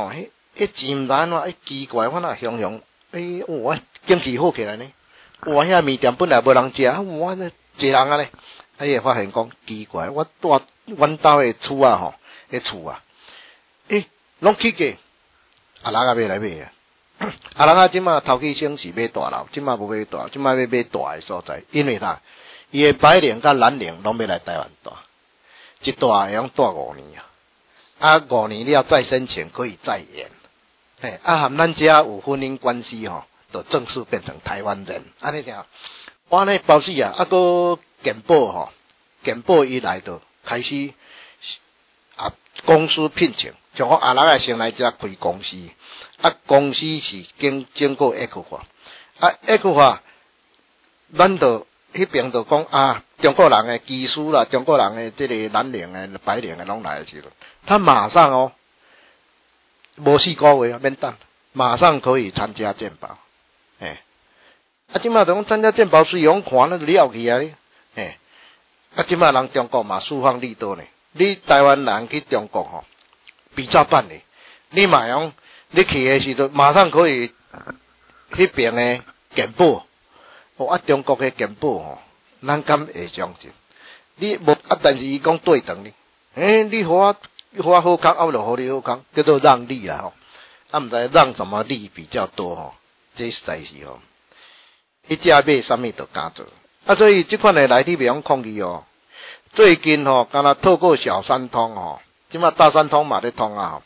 迄钱毋知安怎，迄奇怪，我若雄雄，诶、欸，我景气好起来呢。哇，遐面店本来无人食，哇，那一人啊咧，啊，伊会发现讲奇怪，我住阮兜诶厝啊吼，迄厝啊，诶、欸，拢起价，啊人啊买来买啊，啊人啊即马头起先是买大楼，即马无买大，即马要买大诶所在，因为啥？伊诶白领甲蓝领拢要来台湾住，一住会用住五年啊，啊五年了再申请可以再延，嘿，啊含咱遮有婚姻关系吼。就正式变成台湾人，安尼听，我呢包死啊，啊个健保吼，健保一来就开始啊公司聘请，像我阿人啊先来遮开公司，啊公司是经经过 X 化，啊 X 化，咱就迄边就讲啊，中国人诶技术啦，中国人诶这个蓝领诶、白领诶拢来的时候，他马上哦，无四个月啊免等，马上可以参加健保。诶，啊，即马就讲参加健保费用看，那就了去啊哩，诶，啊，即马人中国嘛释放利多呢，你台湾人去中国吼，比照办理，你嘛用，你去的时候马上可以，迄边的健保，哦啊，中国的健保吼，咱敢会相信？你无啊，但是伊讲对等哩，诶，你互我，互我好康，啊，我就互你好康，叫做让利啦吼，啊，毋知让什么利比较多吼。这实在是吼，一家买啥物都敢做，啊，所以这款的来你袂用抗议哦。最近吼，敢若透过小三通吼，即马大三通嘛咧通啊。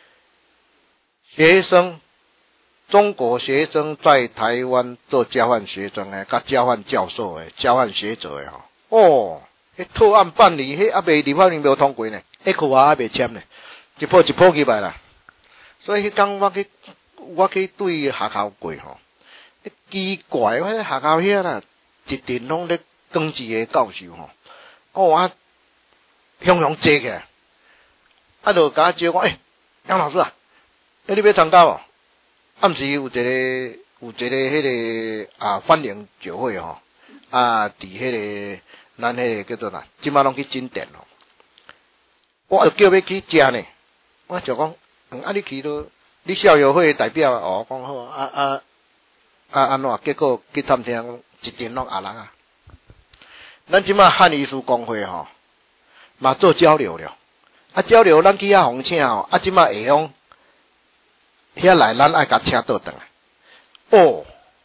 学生，中国学生在台湾做交换学生诶，甲交换教授诶，交换学者诶吼。哦，迄特案办理，迄还未立法院没有通过呢，迄库啊还未签呢，一波一波起来啦。所以迄天我去。我去对学校过吼，奇怪，我迄學校遐啦，一定拢咧講字嘅教授吼，哦啊，向向坐起來，啊就甲我招講，誒、欸，楊老師啊，誒你要參加無？啊毋是有一個有一個迄個啊歡迎酒會吼，啊佇迄個咱迄個叫做哪，即馬攏去進店吼，我就叫要去食呢，我就講，嗯啊你去都。你校友會代表哦，講好啊啊啊安怎？結果去探聽一陣攏阿人啊。咱即馬漢醫師公會吼，嘛做交流了。啊交流，咱去遐紅請吼，啊即馬會用遐來，咱愛甲請倒轉來。哦，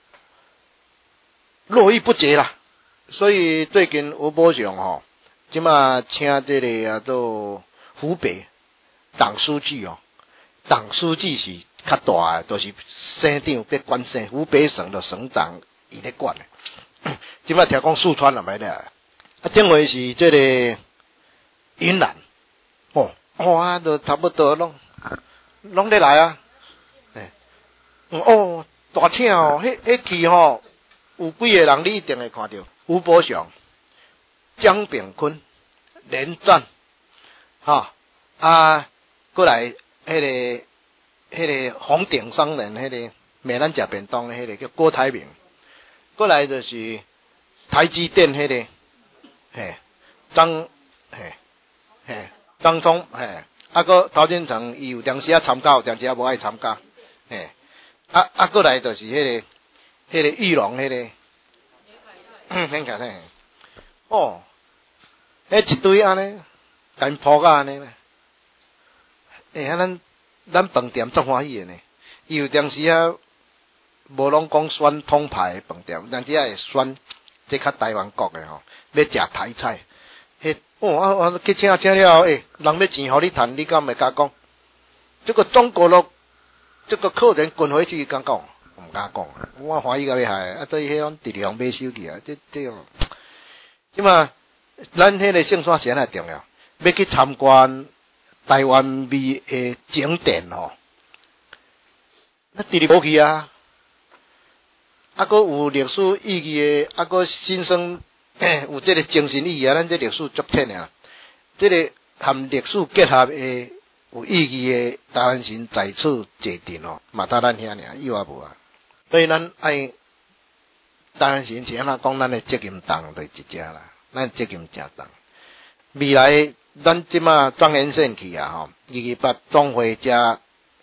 絡繹不絕啦。所以最近吳伯雄吼，即馬請這個啊做湖北黨書記哦。黨書記是較大的，就是省長要管省，湖北省的省長伊咧管的。即擺聽講四川也袂咧，啊，正話是這個雲南，哦，哇，都差不多攏攏咧來啊，誒，哦，大請哦，迄迄期吼有幾個人你一定會看到，吳伯雄、江炳坤、連戰，哈啊，過來。迄、那個、迄個紅頂商人，迄個賣咱食便當的，迄個叫郭台銘。過來就是台積電，迄、那個嘿張嘿嘿張聰嘿，啊個陶建成伊有當時啊參加，有當時啊無愛參加，嘿啊啊過來就是迄、那個迄、那個玉龍，迄、那個嗯很簡單，哦，迄一堆安尼，幹鋪個安尼咧。誒、欸，啊，咱咱飯店足歡喜誒呢。伊有當時啊，無攏講選統派誒飯店，但只會選即較台灣國誒吼，要食台菜。迄哦，啊啊，去請請了後，誒、欸，人要錢互你趁，你敢會甲講？這個中國咯，這個客人滾回去敢講？毋敢講，我歡喜甲要害，啊，所以迄種直量買手機啊，這這樣。即嘛，咱迄個勝山是安尼重要，要去參觀。台灣味誒景點吼，那直直無去啊，啊個有歷史意義誒，啊個新生有這個精神意義啊，咱這歷史足淺啊，這個含歷史結合誒有意義誒台灣神在此坐鎮哦，嘛得咱遐爾，以外無啊，所以咱愛台灣神是安怎講，咱誒責任重就一隻啦，咱責任誠重，未來。咱即馬張元勝去啊吼，二二八總會遮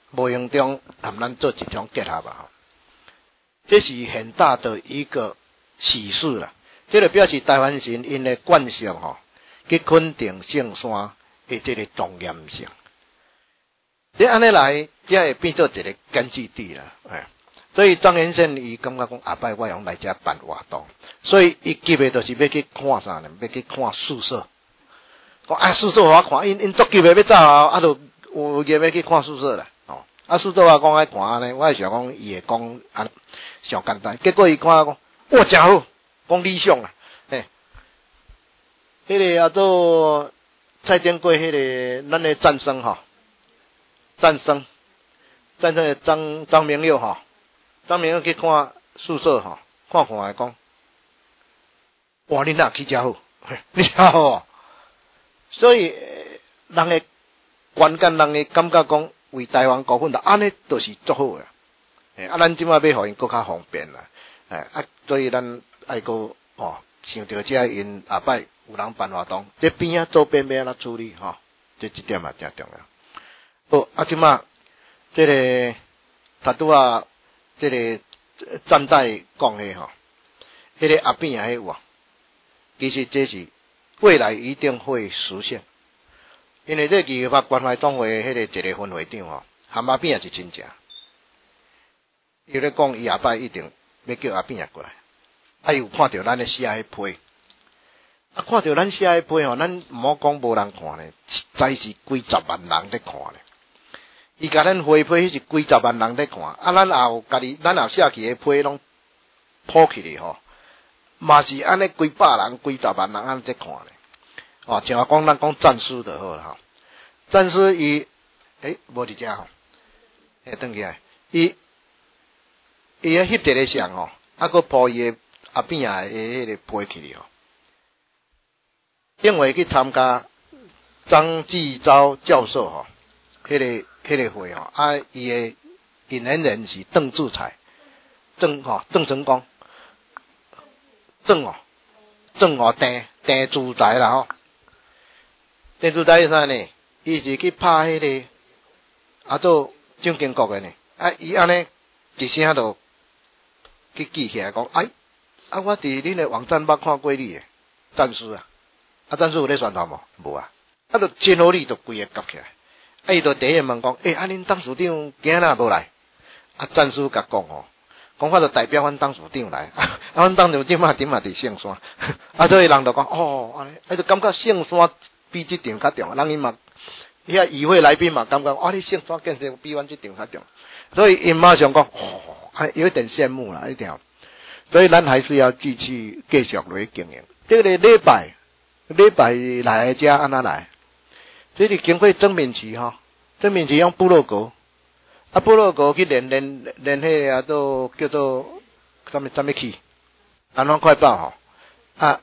无形中和咱做一种结合啊，这是很大的一个喜事啦。这个表示台湾人因的惯性吼，去肯定圣山的这个庄严性。这安尼来，才会变做一个根据地啦，哎。所以张先生伊感觉讲下摆我用来遮办活动，所以伊急的就是要去看啥呢？要去看宿舍。讲啊，宿舍我看，因因足急的要走啊，啊，就有约要去看宿舍啦。哦，啊，宿舍我讲爱看安尼，我想讲伊会讲啊，上简单。结果伊看讲，哇，真好，讲理想啊，嘿。迄、那个啊做蔡天贵，迄个咱的战生哈，战生，战生的张张明佑哈。张明要去看宿舍吼，看看来讲，哇，你哪去遮好？你遐好哦。所以人的观感，人的感觉讲为台湾高分的，安尼都是足好诶。诶，啊，咱即马要互因更较方便啦。诶，啊，所以咱爱个哦，想到遮因下摆有人办活动，这边啊周边要安怎处理吼？这一点嘛真重要。好，啊，即马这个他拄啊。这个站代讲的吼，迄、那个阿扁啊，迄话，其实这是未来一定会实现，因为这二八关怀总会迄个一个分会长吼，和阿扁也是亲戚，伊咧讲伊下摆一定要叫阿扁也过来，啊，有看到咱咧写迄批，啊，看到咱写迄批吼，咱毋好讲无人看咧，实在是几十万人咧看咧。伊甲咱回批迄是几十万人咧看，啊，咱也有家己，咱也写起个批拢铺起哩吼，嘛是安尼几百人、几十万人安尼在看咧。哦，像我讲咱讲战书就好啦吼，战书伊诶无伫遮吼，诶转起来，伊伊迄翕一个相吼，啊，佮铺伊个阿扁啊诶迄个批起哩吼，因为去参加张继昭教授吼，迄、那个。迄个会吼，啊，伊的引言人是邓志才，郑吼郑成功，郑哦，郑哦郑郑志才啦吼，郑志才是啥呢？伊是去拍迄、那个啊做蒋经国的呢，啊，伊安尼一声就去记起来讲，哎，啊，我伫恁的网站捌看过你的战书啊，啊，战书有咧宣传无？无啊，啊，就真好哩，就规个夹起来。啊！伊就第一问讲，诶、欸，啊，恁董事长今仔无来？啊，战书甲讲吼，讲我就代表阮董事长来，啊，阮董事长即马点嘛伫圣山，啊，所以人就讲，哦，安尼，啊，就感觉圣山比即场较重，人伊嘛，遐议会来宾嘛，感觉，啊，你圣山建设比阮即场较重，所以伊马上讲，哦，安有一点羡慕啦，一定，所以咱还是要继续继续来经营。这个礼拜，礼拜来遮安怎来？这是经过正面市吼，正面市用部落格，啊部落格去连连连迄个啊都叫做什么什么去，南方快报吼，啊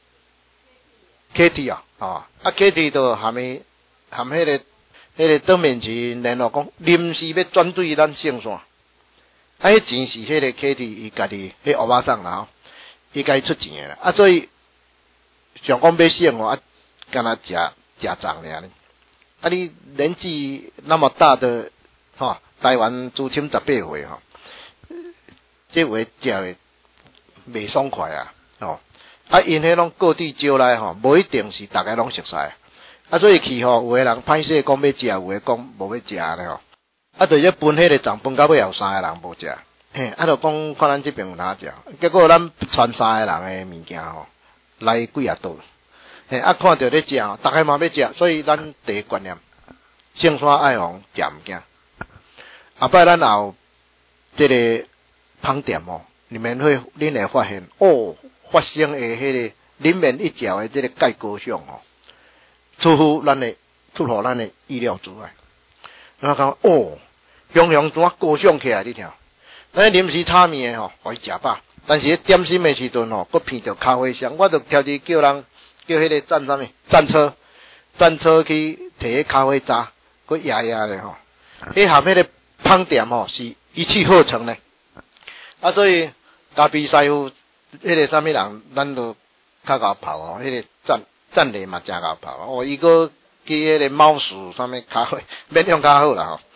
K T 啊，啊啊 K T 都含咪含迄个迄个正面市联络讲临时要转对咱圣山，啊迄钱是迄个 K T 伊家己迄欧巴桑啦吼，伊家出钱诶啦，啊所以想讲要省哦，啊干那食。家长了呢，啊！你年纪那么大的，哈、哦，台湾主亲十八岁哈，这话食的袂爽快啊，哦，啊，因迄拢各地招来吼，无一定是大家拢熟悉，啊，所以去吼，有个人歹势讲要食，有个讲无要食咧吼，啊，就一分迄个账分到尾后三个人无食，嘿，啊，就讲看咱这边有哪食，结果咱传三个人的物件吼，来几啊桌。嘿，啊，看到咧食，大家嘛要食，所以咱第一观念，圣山爱红食物件。后摆咱也有这个烹店哦，你们会恁会发现哦，发生的迄个里面一条的这个盖高尚哦，出乎咱的出乎咱的意料之外。然后讲哦，雄雄怎啊高尚起来？你听，咱临时炒面的吼，互伊食饱，但是点心的时阵吼，佮闻到咖啡香，我就挑伫叫人。叫迄个战啥物战车，战车去摕迄咖啡渣，佮压压咧吼。迄含迄个烹店吼是一气呵成咧。啊，所以咖啡师傅迄个啥物人，咱都较贤泡哦。迄个战战略嘛真贤泡哦。伊个去迄个猫屎啥物咖啡，免用较好啦吼。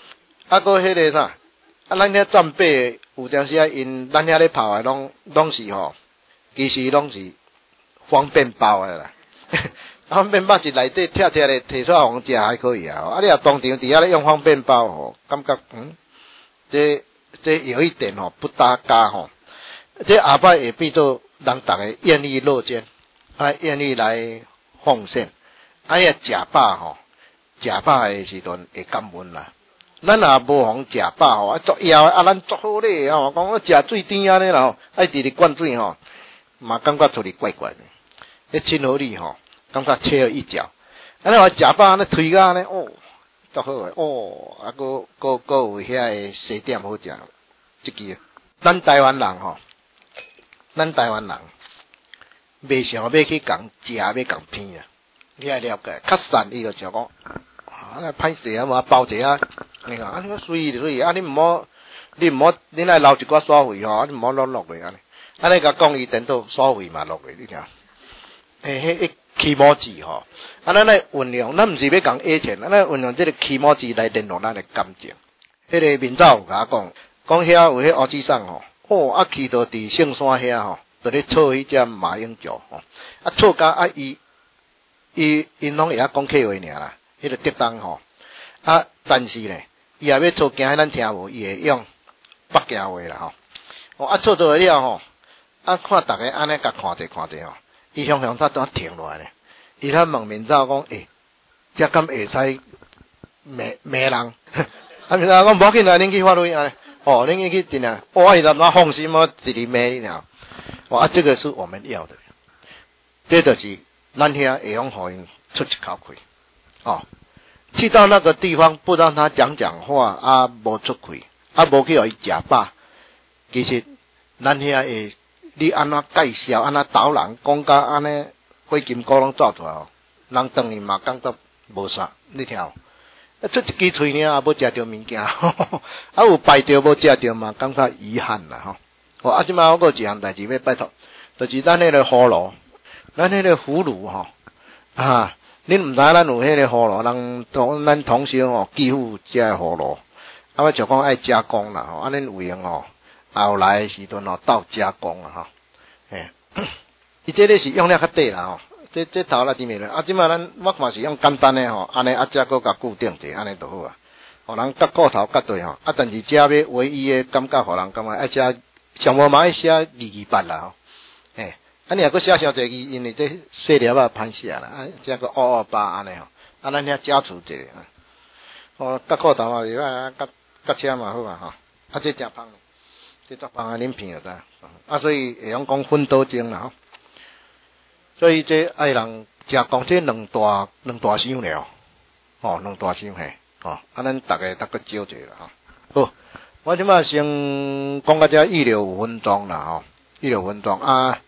啊，搁迄个啥？啊，咱遐战备有阵时啊，因咱遐咧跑的拢拢是吼，其实拢是方便包的啦。方便包是内底拆拆咧摕出来互食还可以啊。啊，你若当场伫遐咧用方便包吼，感觉嗯，这这有一点吼不搭嘎吼。这后摆会变做人逐个愿意落肩，啊，愿意来奉献，啊，遐食饱吼，食饱的时阵会感恩啦。咱也无妨食饱吼，啊，足枵啊，咱足好咧吼，讲我食水甜安尼啦吼，爱直直灌水吼，嘛感觉出去怪怪的。迄亲和力吼，感觉切了一脚。安尼话食饱安尼推甲安尼，哦，足好诶，哦，啊，搁搁搁有遐个西点好食，即支。咱台湾人吼，咱台湾人袂想要去共食，要共偏啊。你爱了解，较善伊就想讲，啊，那歹势啊嘛，包一下，你看啊，你个水就水，啊，你毋好，你毋好，你来留一寡沙费吼，你毋好落落去安尼，安尼甲讲伊等到沙费嘛落去，你听。诶，迄迄起毛字吼，啊，咱来运用，咱毋是要讲以前，咱来运用这个起毛字来联络咱的感情。迄个明早有甲我讲，讲遐有迄乌子桑吼，哦，啊去到伫圣山遐吼，伫咧炒迄只马英九吼，啊炒甲啊伊。伊因拢会晓讲客话尔啦，迄个得当吼，啊，但是呢，伊也要做惊咱听无，伊会用北京话啦吼。哦，啊，做做了吼，啊，看逐个安尼甲看者看者吼，伊向向他怎停落来呢？伊他问面走讲，诶，这敢会使骂骂人？啊，面走讲无要紧啦，恁去法律安尼，哦，恁去定啊，哦，伊就那放心哦，直直骂你俩。哦，啊，这个是我们要的，这就是。咱遐会用互因出一口气，哦，去到那个地方不让他讲讲话啊，无出气，啊无去互伊食饱。其实咱遐会你安怎介绍，安怎导人讲甲安尼火金鼓拢走出来哦，人当然嘛感觉无啥，你听哦，啊出一支喙尔也无食着物件，啊有拜着无食着嘛，感觉遗憾啦吼。哦，啊即摆我阁有一项代志要拜托，就是咱迄个葫芦。咱迄个葫芦吼，啊，恁毋知咱有迄个葫芦，人同咱同学吼寄付遮个葫芦，啊，我就讲爱加工啦吼，啊，恁有闲吼，后来时阵吼到加工啦吼，嘿，伊这个是用了较短啦吼，这这头啦伫面咧，啊，即摆咱我看是用简单诶吼，安尼啊，则搁甲固定者，安尼就好啊，互人甲骨头甲对吼，啊，但是遮要唯一诶感觉，互人感觉爱写上无嘛爱写二二八啦吼，嘿。啊，你若搁写上侪字，因为这细粒啊歹写啦，啊，这个二二八安尼吼，啊，咱遐加除一个，哦，甲裤头嘛袂歹，甲甲车嘛好啊吼，啊，这真芳，这足芳啊，恁片就知，啊，所以会用讲奋斗精啦吼，所以这爱人食讲这两大两大箱了，哦，两大箱嘿，哦，啊，咱逐个得个少者啦吼，好，我即摆先讲到这预留五分钟啦吼，预留五分钟啊。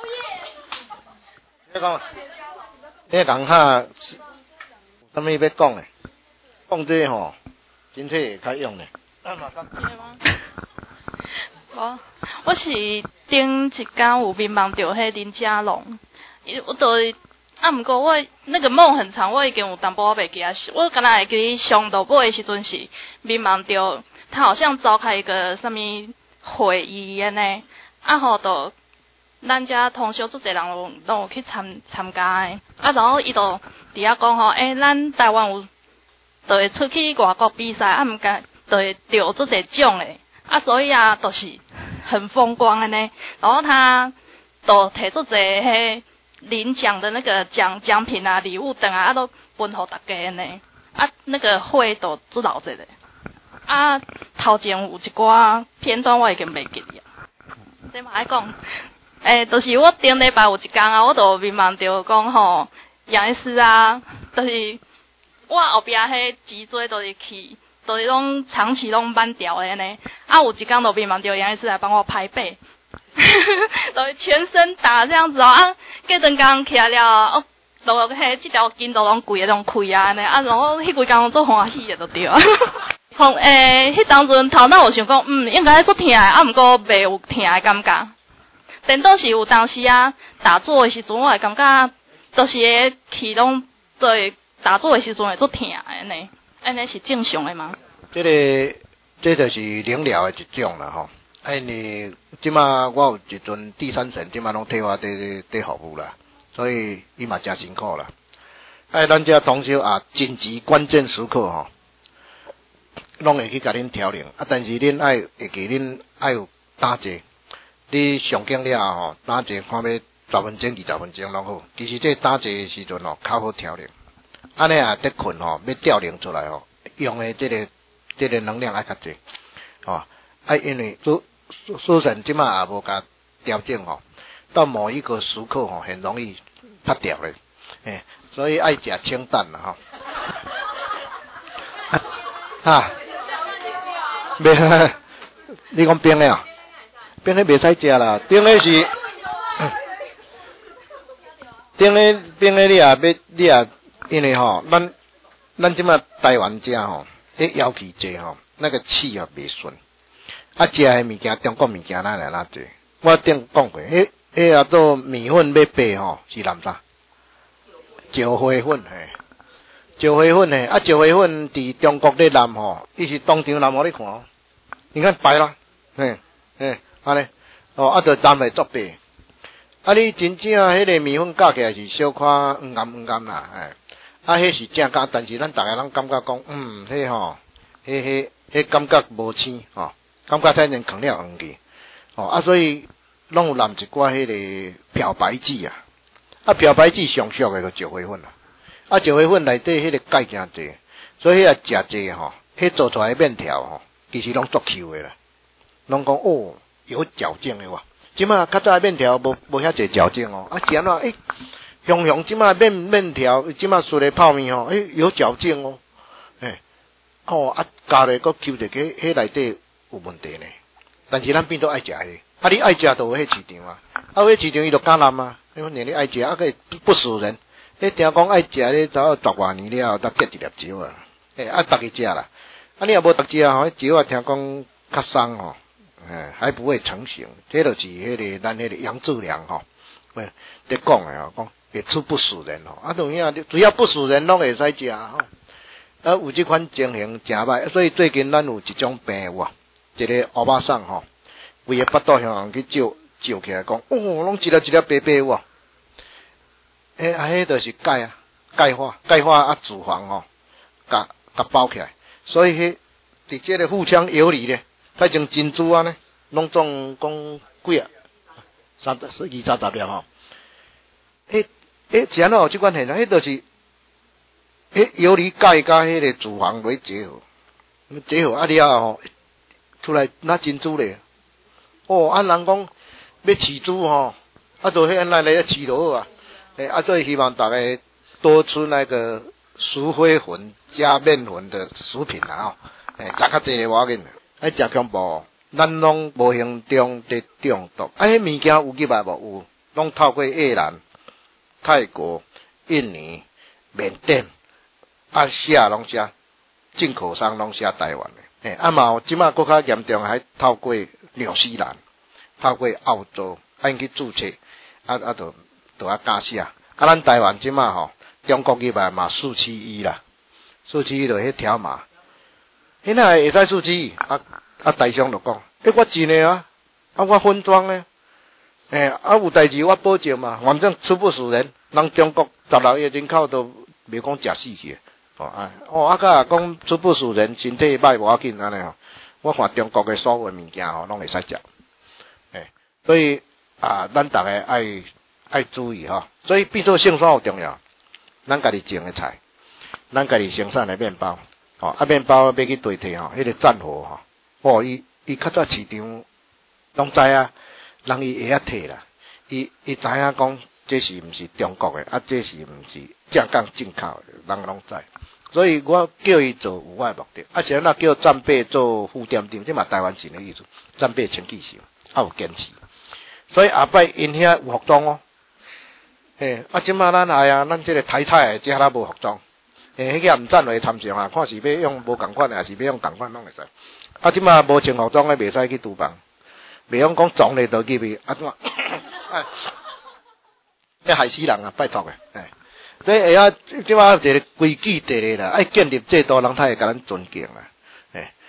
你讲，你讲下，什么要讲诶？讲这吼，真体会较用诶。 无，我是顶一天有迷茫着迄林家龙，我都啊，毋过我那个梦很长，我已经有淡薄仔袂记啊，我敢若会记上到尾诶时阵是迷茫着，他好像召开一个什么会议安尼，啊吼都。咱遮同学足侪人拢拢有去参参加诶，啊，然后伊就伫遐讲吼，诶、欸，咱台湾有，就会出去外国比赛，啊，毋敢就会得足侪奖诶，啊，所以啊，都、就是很风光安尼。然后他都摕足侪迄领奖的那个奖奖品啊、礼物等啊，啊都分互大家安尼。啊，那个会都足老侪咧。啊，头前有一寡片段我已经袂记了，这嘛爱讲。诶、欸，就是我顶礼拜有一天啊，我就迷茫着讲吼，杨医师啊，就是我后壁迄脊椎都是去，都是拢长期拢慢调的呢。啊，有一天就迷茫着杨医师来帮我拍背，就是全身打这样子哦。啊，过阵刚起来了，哦，就迄即条筋都拢规个拢开啊呢。啊，然后迄几工做欢喜的就对啊。从诶，迄当阵头脑有想讲，嗯，应该足疼的，啊，毋过袂有疼的感觉。等到是有当时啊打坐的时阵，我会感觉就是个气拢对打坐的时阵会足疼的呢，安尼是正常的吗？ 这个这就是灵疗的一种啦吼。哎，你即马我有一尊第三神，即马拢替我伫伫服务啦，所以伊嘛真辛苦啦。哎，咱遮同修啊，紧急关键时刻吼，拢会去甲恁调灵啊，但是恁爱会记恁爱有打坐，你上经了吼，打坐看要十分钟、二十分钟拢好。其实这打坐的时阵吼，较好调灵。安尼啊，得困吼，要调灵出来吼，用的这个这个能量爱较济，吼，啊，因为主主神即马也无甲调整吼，到某一个时刻吼，很容易拍掉咧，诶，所以爱食清淡啦吼。啊，袂，你讲冰的啊？冰的袂使食啦，冰的是，冰的冰的你也要你也。因为吼，咱咱即马台湾遮吼，迄妖气济吼，那个气也袂顺。啊，食诶物件，中国物件咱来哪济？我顶讲过，迄迄啊做米粉要白吼，是蓝啥？石灰粉嘿，石灰粉嘿，啊石灰粉伫中国咧蓝吼，伊是当场蓝互你看哦。你看白啦，嘿，嘿，安尼，哦，啊，就蓝会作白。啊，你真正迄个米粉夹起来是小可黄暗黄暗啦，哎。啊，迄是正假，但是咱逐个人感觉讲，嗯，迄吼，迄迄迄感觉无青吼，感觉才能扛了黄去，吼啊，所以拢有淋一寡迄个漂白剂啊，啊，漂白剂上俗的就石灰粉啦，啊，石灰粉内底迄个钙真济，所以啊食济吼，迄做出来的面条吼，其实拢作 Q 的啦，拢讲哦有嚼劲的哇，即马较早的面条无无遐济嚼劲哦，啊，是安怎诶？雄雄即马面面条，即马输的泡面吼，诶、欸、有嚼劲哦，诶、欸，哦啊加咧个 Q 一个，迄内底有问题呢。但是咱变做爱食迄，啊你爱食就有迄市场啊，啊迄市场伊就敢揽啊，因为你爱食啊个不输人。你听讲爱食咧，早十外年了，才结一粒蕉啊，诶、欸、啊逐个食啦，啊你若无逐食吼，迄蕉啊听讲较松吼，诶还不会成型，这就是迄个咱迄个杨志良吼，喂，咧讲诶吼讲。会出不死人吼，啊，同样只要不死人拢会使食吼。啊，有即款情形真歹，所以最近咱有一种病有一个乌巴桑吼，规个腹肚向人去照照起来讲，哦，拢一粒一粒白白有。诶、欸，啊，迄就是钙啊，钙化，钙化啊，脂肪吼，甲甲包起来，所以迄伫即个腹腔游离咧，太像珍珠啊呢，拢总讲几啊，三十、二三十粒吼。诶、欸。诶，是安怎有即款现象？迄就是，诶，游离钙甲迄个脂肪为结合，结合啊了吼，出来那珍珠咧。哦，啊人讲要饲猪吼，啊就迄安尼来饲就好啊。诶，啊所以希望大家多吃那个石灰粉加面粉的食品啊，诶，食较济我紧，爱食恐怖，咱拢无形中伫中毒。啊，迄物件有入来无？有，拢透过越南。泰国、印尼、缅甸、啊写拢写进口商拢写台湾的，诶，啊嘛有即马搁较严重，还透过纽西兰、透过澳洲，啊因去注册，啊啊就就啊加写，啊咱台湾即马吼，中国入来嘛四七一啦，四七一就迄条码，迄那会使四七一，啊啊台商就讲，诶我真诶啊，啊我分装诶。诶、欸，啊有代志我保证嘛，反正出不死人，人中国十六亿人口都袂讲食死去，哦啊，哦啊甲讲出不死人，身体歹无要紧安尼吼，我看中国的所有物件吼，拢会使食，诶、欸，所以啊，咱逐个爱爱注意吼，所以变做性酸有重要，咱家己种的菜，咱家己生产的面包，哦啊面包要去堆摕吼，迄、那个战火吼，哦伊伊较早市场拢知啊。人伊会晓摕啦，伊伊知影讲这是毋是中国的，啊这是毋是正港进口的，人拢知。所以我叫伊做有我的目的，啊是那叫战备做副店长，这嘛台湾人的意思，战备清气性，啊有坚持。所以下摆因遐有服装哦，嘿，啊即马咱哎呀，咱这个台菜的遮拉无服装，嘿，迄个毋赞为参详啊，看是要用无共款，还是要用共款拢会使。啊即马无穿服装的，袂使去厨房。袂用讲撞咧就入去，啊怎啊？要害死人啊！拜托诶，哎，所以会晓即摆一个规矩地咧啦，爱建立制度，人才会甲咱尊敬啦。诶，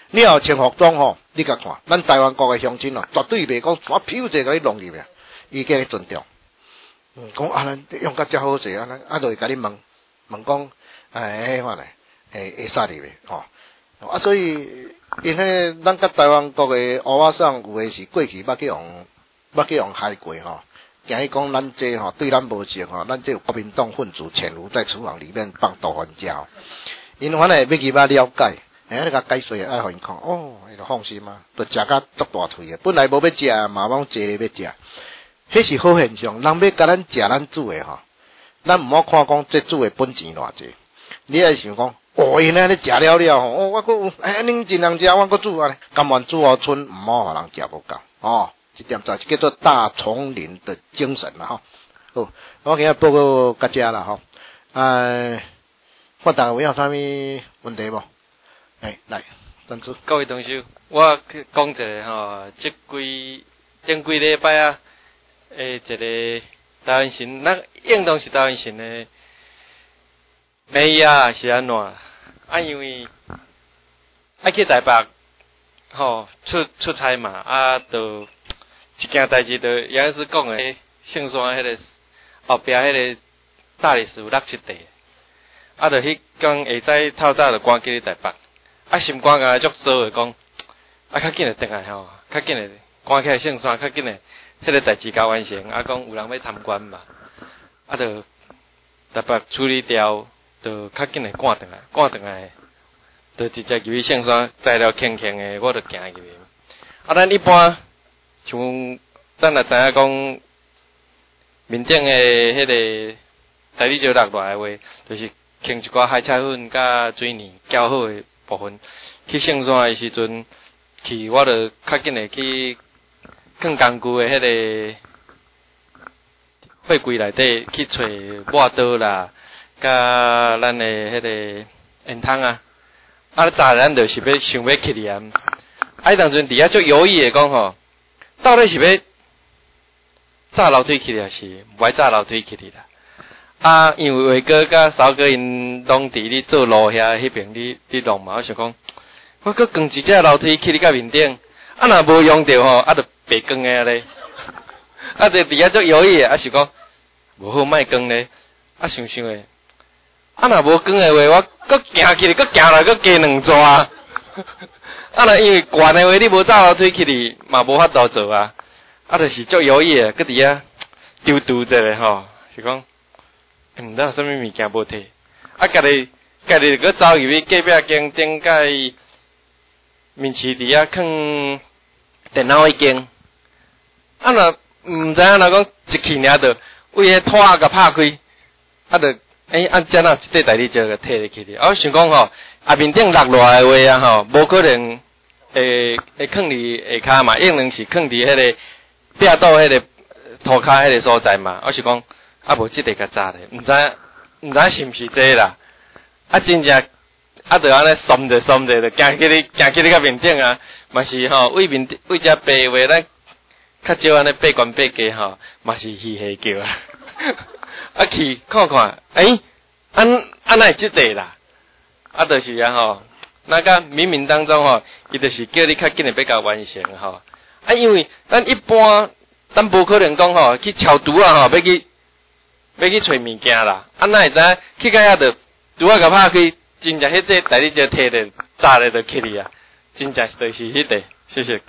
你若穿服装吼，你甲看，咱台湾国的乡亲哦，绝对袂讲全飘者甲你弄入去，伊加尊重。嗯，讲啊，咱用甲遮好势啊，咱啊，就会甲你问问讲，诶，迄款嘞，会会杀入去吼。啊，所以因迄咱甲台湾国的乌仔省有诶是过去捌去用，捌去用害过吼。惊伊讲咱这吼对咱无情吼，咱这有国民党分子潜伏在厨房里面放毒番食吼。因反正要去捌了解，哎，你甲解说爱互因看，哦，伊就放心啊，就食甲足大喙诶。本来无要食，嘛往坐咧要食，迄是好现象。人要甲咱食咱煮诶吼，咱毋好看讲这煮诶本钱偌济，你爱想讲，哦，因安尼食了了吼，哦，我佫哎，恁尽量食，我佫煮安尼，甘愿煮互剩，毋好互人食无够，哦。这点就叫做大丛林的精神了哈。好，我今日报告到这了哈。呃，我大家有啥物问题无？哎，来，陈主。 各位同学，我去讲一个吼，即几顶几礼拜啊，诶，一个台湾神，咱应当是台湾神的美啊是安怎？啊，因为爱去台北，吼出出差嘛，啊，就。一件代志，就杨老师讲诶，圣山迄个后壁迄个大理石有六七地，啊，就迄天下早透早就赶去咧台北，啊，心肝个足糟诶，讲啊，较紧诶转来吼，较紧诶赶起来圣山，较紧诶，迄个代志甲完成，啊，讲有人要参观嘛，啊，就台北处理掉，就较紧诶赶转来，赶转来，就直接入去圣山，材料轻轻诶，我就行入去，啊，咱一般。像咱也知影讲，面顶诶迄个台里石落来诶话，就是轻一寡海菜粉甲水泥搅好诶部分。去圣山诶时阵，去我著较紧诶去放工具诶迄个货柜内底去找抹刀啦，甲咱诶迄个烟筒啊。啊，早咱著是要想要去哩啊。啊，当阵伫遐足犹豫诶讲吼。到底是要炸楼梯去哩，还是唔爱炸楼梯去哩啦？啊，因为伟哥甲嫂哥因拢伫咧做路遐迄边咧咧弄嘛，我想讲，我搁扛一只楼梯去你甲面顶，啊若无用着吼，啊着白扛诶咧，啊着伫遐做犹豫，啊是讲无好莫扛咧，啊想想诶，啊若无扛诶话，我搁行去哩，搁行来搁加两逝。啊，若因为悬诶话，你无走楼梯去哩，嘛无法度做啊。啊，著是足犹豫诶，搁伫遐丢拄者咧吼，是讲，毋知有啥物物件无摕，啊，家己家己搁走入去隔壁间顶甲伊面市伫遐囥电脑迄间，啊，若毋知影若讲一去尔着为迄拖甲拍开，啊，着诶，按遮若一块大理石甲摕入去哩。啊，我想讲吼，啊面顶落落来诶话啊吼，无可能。会会囥伫下骹嘛，应能是囥伫迄个壁倒迄个涂骹迄个所在嘛。我是讲，啊无即个较早咧，毋知毋知是毋是这啦。啊真正啊着安尼松着松着，着行去哩行去哩甲面顶啊，嘛是吼为面为遮爬话咱较少安尼爬悬爬低吼，嘛是嘻嘻叫啊。啊去看看，诶、欸，安安奈即个啦，啊着是啊吼。那个冥冥当中吼，伊就是叫你较紧诶要甲完成吼。啊，因为咱一般咱无可能讲吼去敲拄啊吼，要去要去找物件啦。啊，哪会知影去到遐着拄啊甲拍开，真正迄块大理石摕着炸咧着去哩啊！真正就是迄个，谢谢。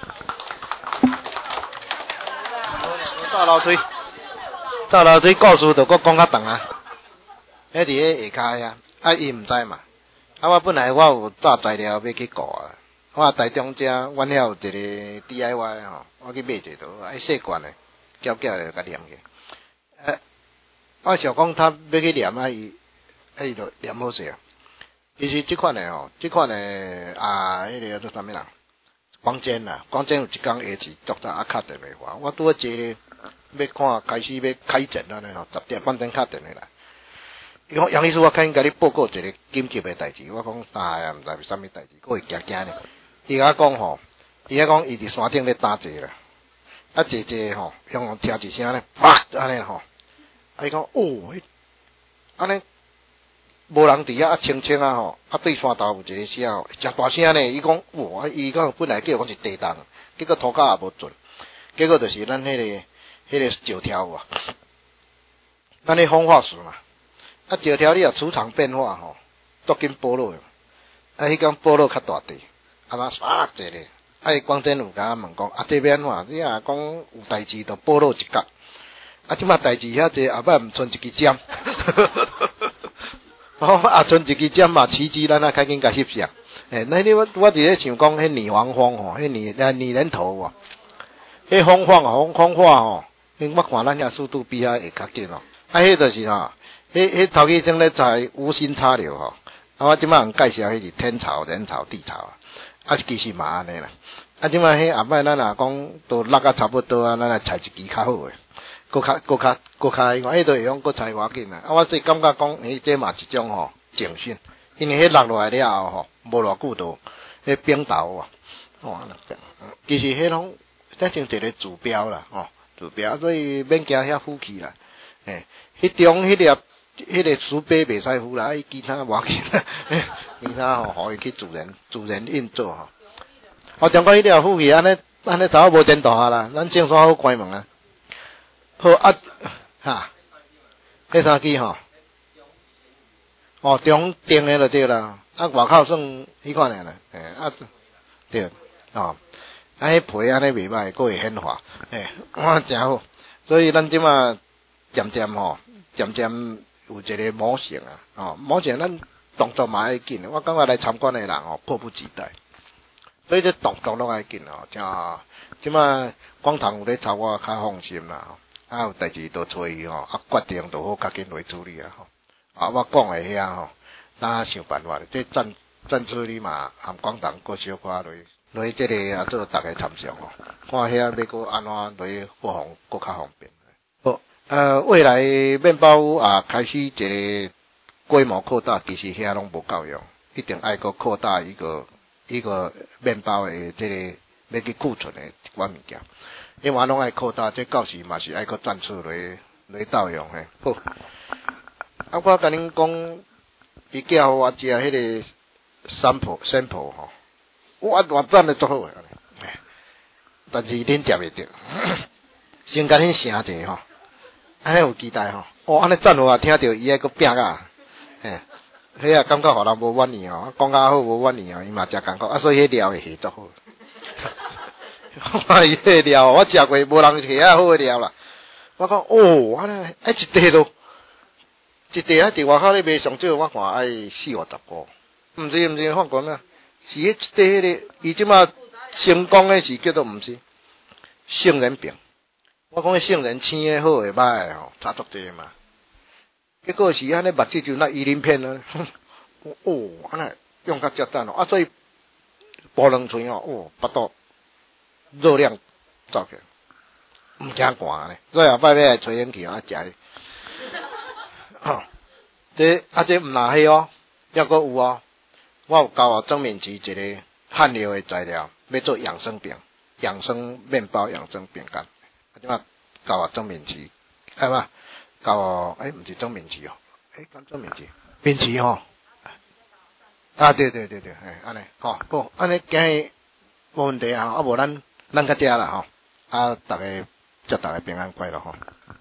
炸楼梯，炸楼梯故事着搁讲较长啊。迄伫迄下骹呀，啊伊毋知嘛。啊，我本来我有炸材料要去顾啊，我台中遮，阮遐有一个 D I Y 吼，我去买一个，爱细罐诶，搅搅咧甲黏去。呃，我想讲他要去黏啊，伊，啊伊就黏好势啊。其实即款诶吼，即款诶啊，迄、那个叫做啥物人？光纤啦，光纤有一工下市，作到啊敲电话，我拄啊坐咧，要看开始要开诊安尼吼，十点半钟敲电话来。伊讲杨医师，我肯甲你报告一个紧急诶代志。我讲啥呀？毋知是啥物代志，佫会惊惊呢。伊甲讲吼，伊甲讲伊伫山顶咧打坐啦，啊坐坐吼，向我听一声咧，啪安尼吼，啊伊讲哦，安尼无人伫遐啊清清啊吼，啊对山头有一个声吼，诚大声呢。伊讲哇，伊讲本来叫我是地动，结果涂骹也无准，结果就是咱迄、那个迄、那个石条啊，咱迄风化石嘛，啊石条你若磁场变化吼，足紧剥落，啊迄讲剥落较大地，啊嘛唰一个，啊伊光真有甲我问讲，啊这边话你若讲有代志，就剥落一角。啊，即马代志遐济，后摆毋剩一支针，哦，啊，剩一支针嘛，奇迹咱啊较紧甲翕相。诶，那你我我伫咧想讲，迄泥黄蜂吼，迄泥啊泥人头喎，迄蜂蜂蜂蜂化吼，迄我看咱遐速度比遐会较紧哦。啊，迄就是吼，迄迄头家正咧在无心插柳吼，啊，我即马介绍迄是天草、人草、地草啊，啊，其实嘛安尼啦。啊，即马迄后摆咱若讲都落啊差不多啊，咱来采一支较好诶。搁较搁较搁较，迄个就会用搁采偌紧啊！啊，我所以感觉讲，迄这嘛一种吼警讯，因为迄落落来了后吼，无偌久就迄冰豆啊，哇，其实迄拢这像一个指标啦，吼，指标，所以免惊遐浮气啦，诶，迄中迄粒迄个树碑袂使浮啦，伊其他无要紧啦，其他吼，互伊去自然自然运作吼。我讲过迄粒浮气，安尼安尼查某无真大下啦，咱正山好关门啊。好啊，哈，迄三支吼，哦，中定的就对啦，啊，外口算迄款诶啦，诶，啊，对，哦，啊，迄皮安尼袂歹，佫会显化，诶，哇，真好，所以咱即马渐渐吼，渐渐有一个模型啊，哦，模型咱动作嘛爱紧，我感觉来参观诶人吼，迫不及待，所以这动作拢爱紧哦，真，即马广场有咧操我较放心啦。啊，有代志都找伊吼，啊，决定就好较紧来处理啊吼。啊，我讲诶遐吼，咱想办法，这战战处理嘛，含广东搁小可来来这个啊做大家参详吼，看遐要搁安怎来各方搁较方便。好，呃，未来面包啊开始一个规模扩大，其实遐拢无够用，一定爱搁扩大一个一个面包诶这个要去库存诶一款物件。因为拢爱扩大，这到时嘛是爱搁赞助来来盗用嘿。好，啊，我甲恁讲，伊寄互我食迄个 sample sample 吼，哇，偌赞诶足好诶，但是恁食袂着，先甲恁声者吼，安尼有期待吼，哦，安尼赞好啊，听着伊爱搁拼啊，嘿，迄啊感觉互人无满意吼，讲较好无满意吼，伊嘛诚感觉，啊，所以迄料会下足好。我伊迄料，我食过无人下啊好诶料啦。我讲哦，安尼爱一袋都，一袋啊伫外口咧卖上少，我看爱四五十个。毋是毋是，法官啊，是迄一袋迄个，伊即马成功诶是叫做毋是杏仁饼。我讲迄杏仁青诶好诶歹诶吼，差足济嘛。结果是安尼目睭就那鱼鳞片啊，哦，安尼用较遮赞哦，啊所以剥两寸哦，哦，巴肚。热量走起，毋惊寒咧，所以后摆要来吹冷气啊食哩。哦，这啊这毋若迄哦，抑阁有哦，我有教哦郑敏琪一个汉料的材料，要做养生饼、养生面包、养生饼干。啊，即马教哦郑敏琪，系嘛？教哦，诶，毋是郑敏琪哦，诶，讲郑敏琪，敏琪吼。啊，对对对对，嘿，安尼，吼，好，安尼今日无问题啊，啊无咱。咱较遮啦吼，啊，大家祝大家平安快乐吼。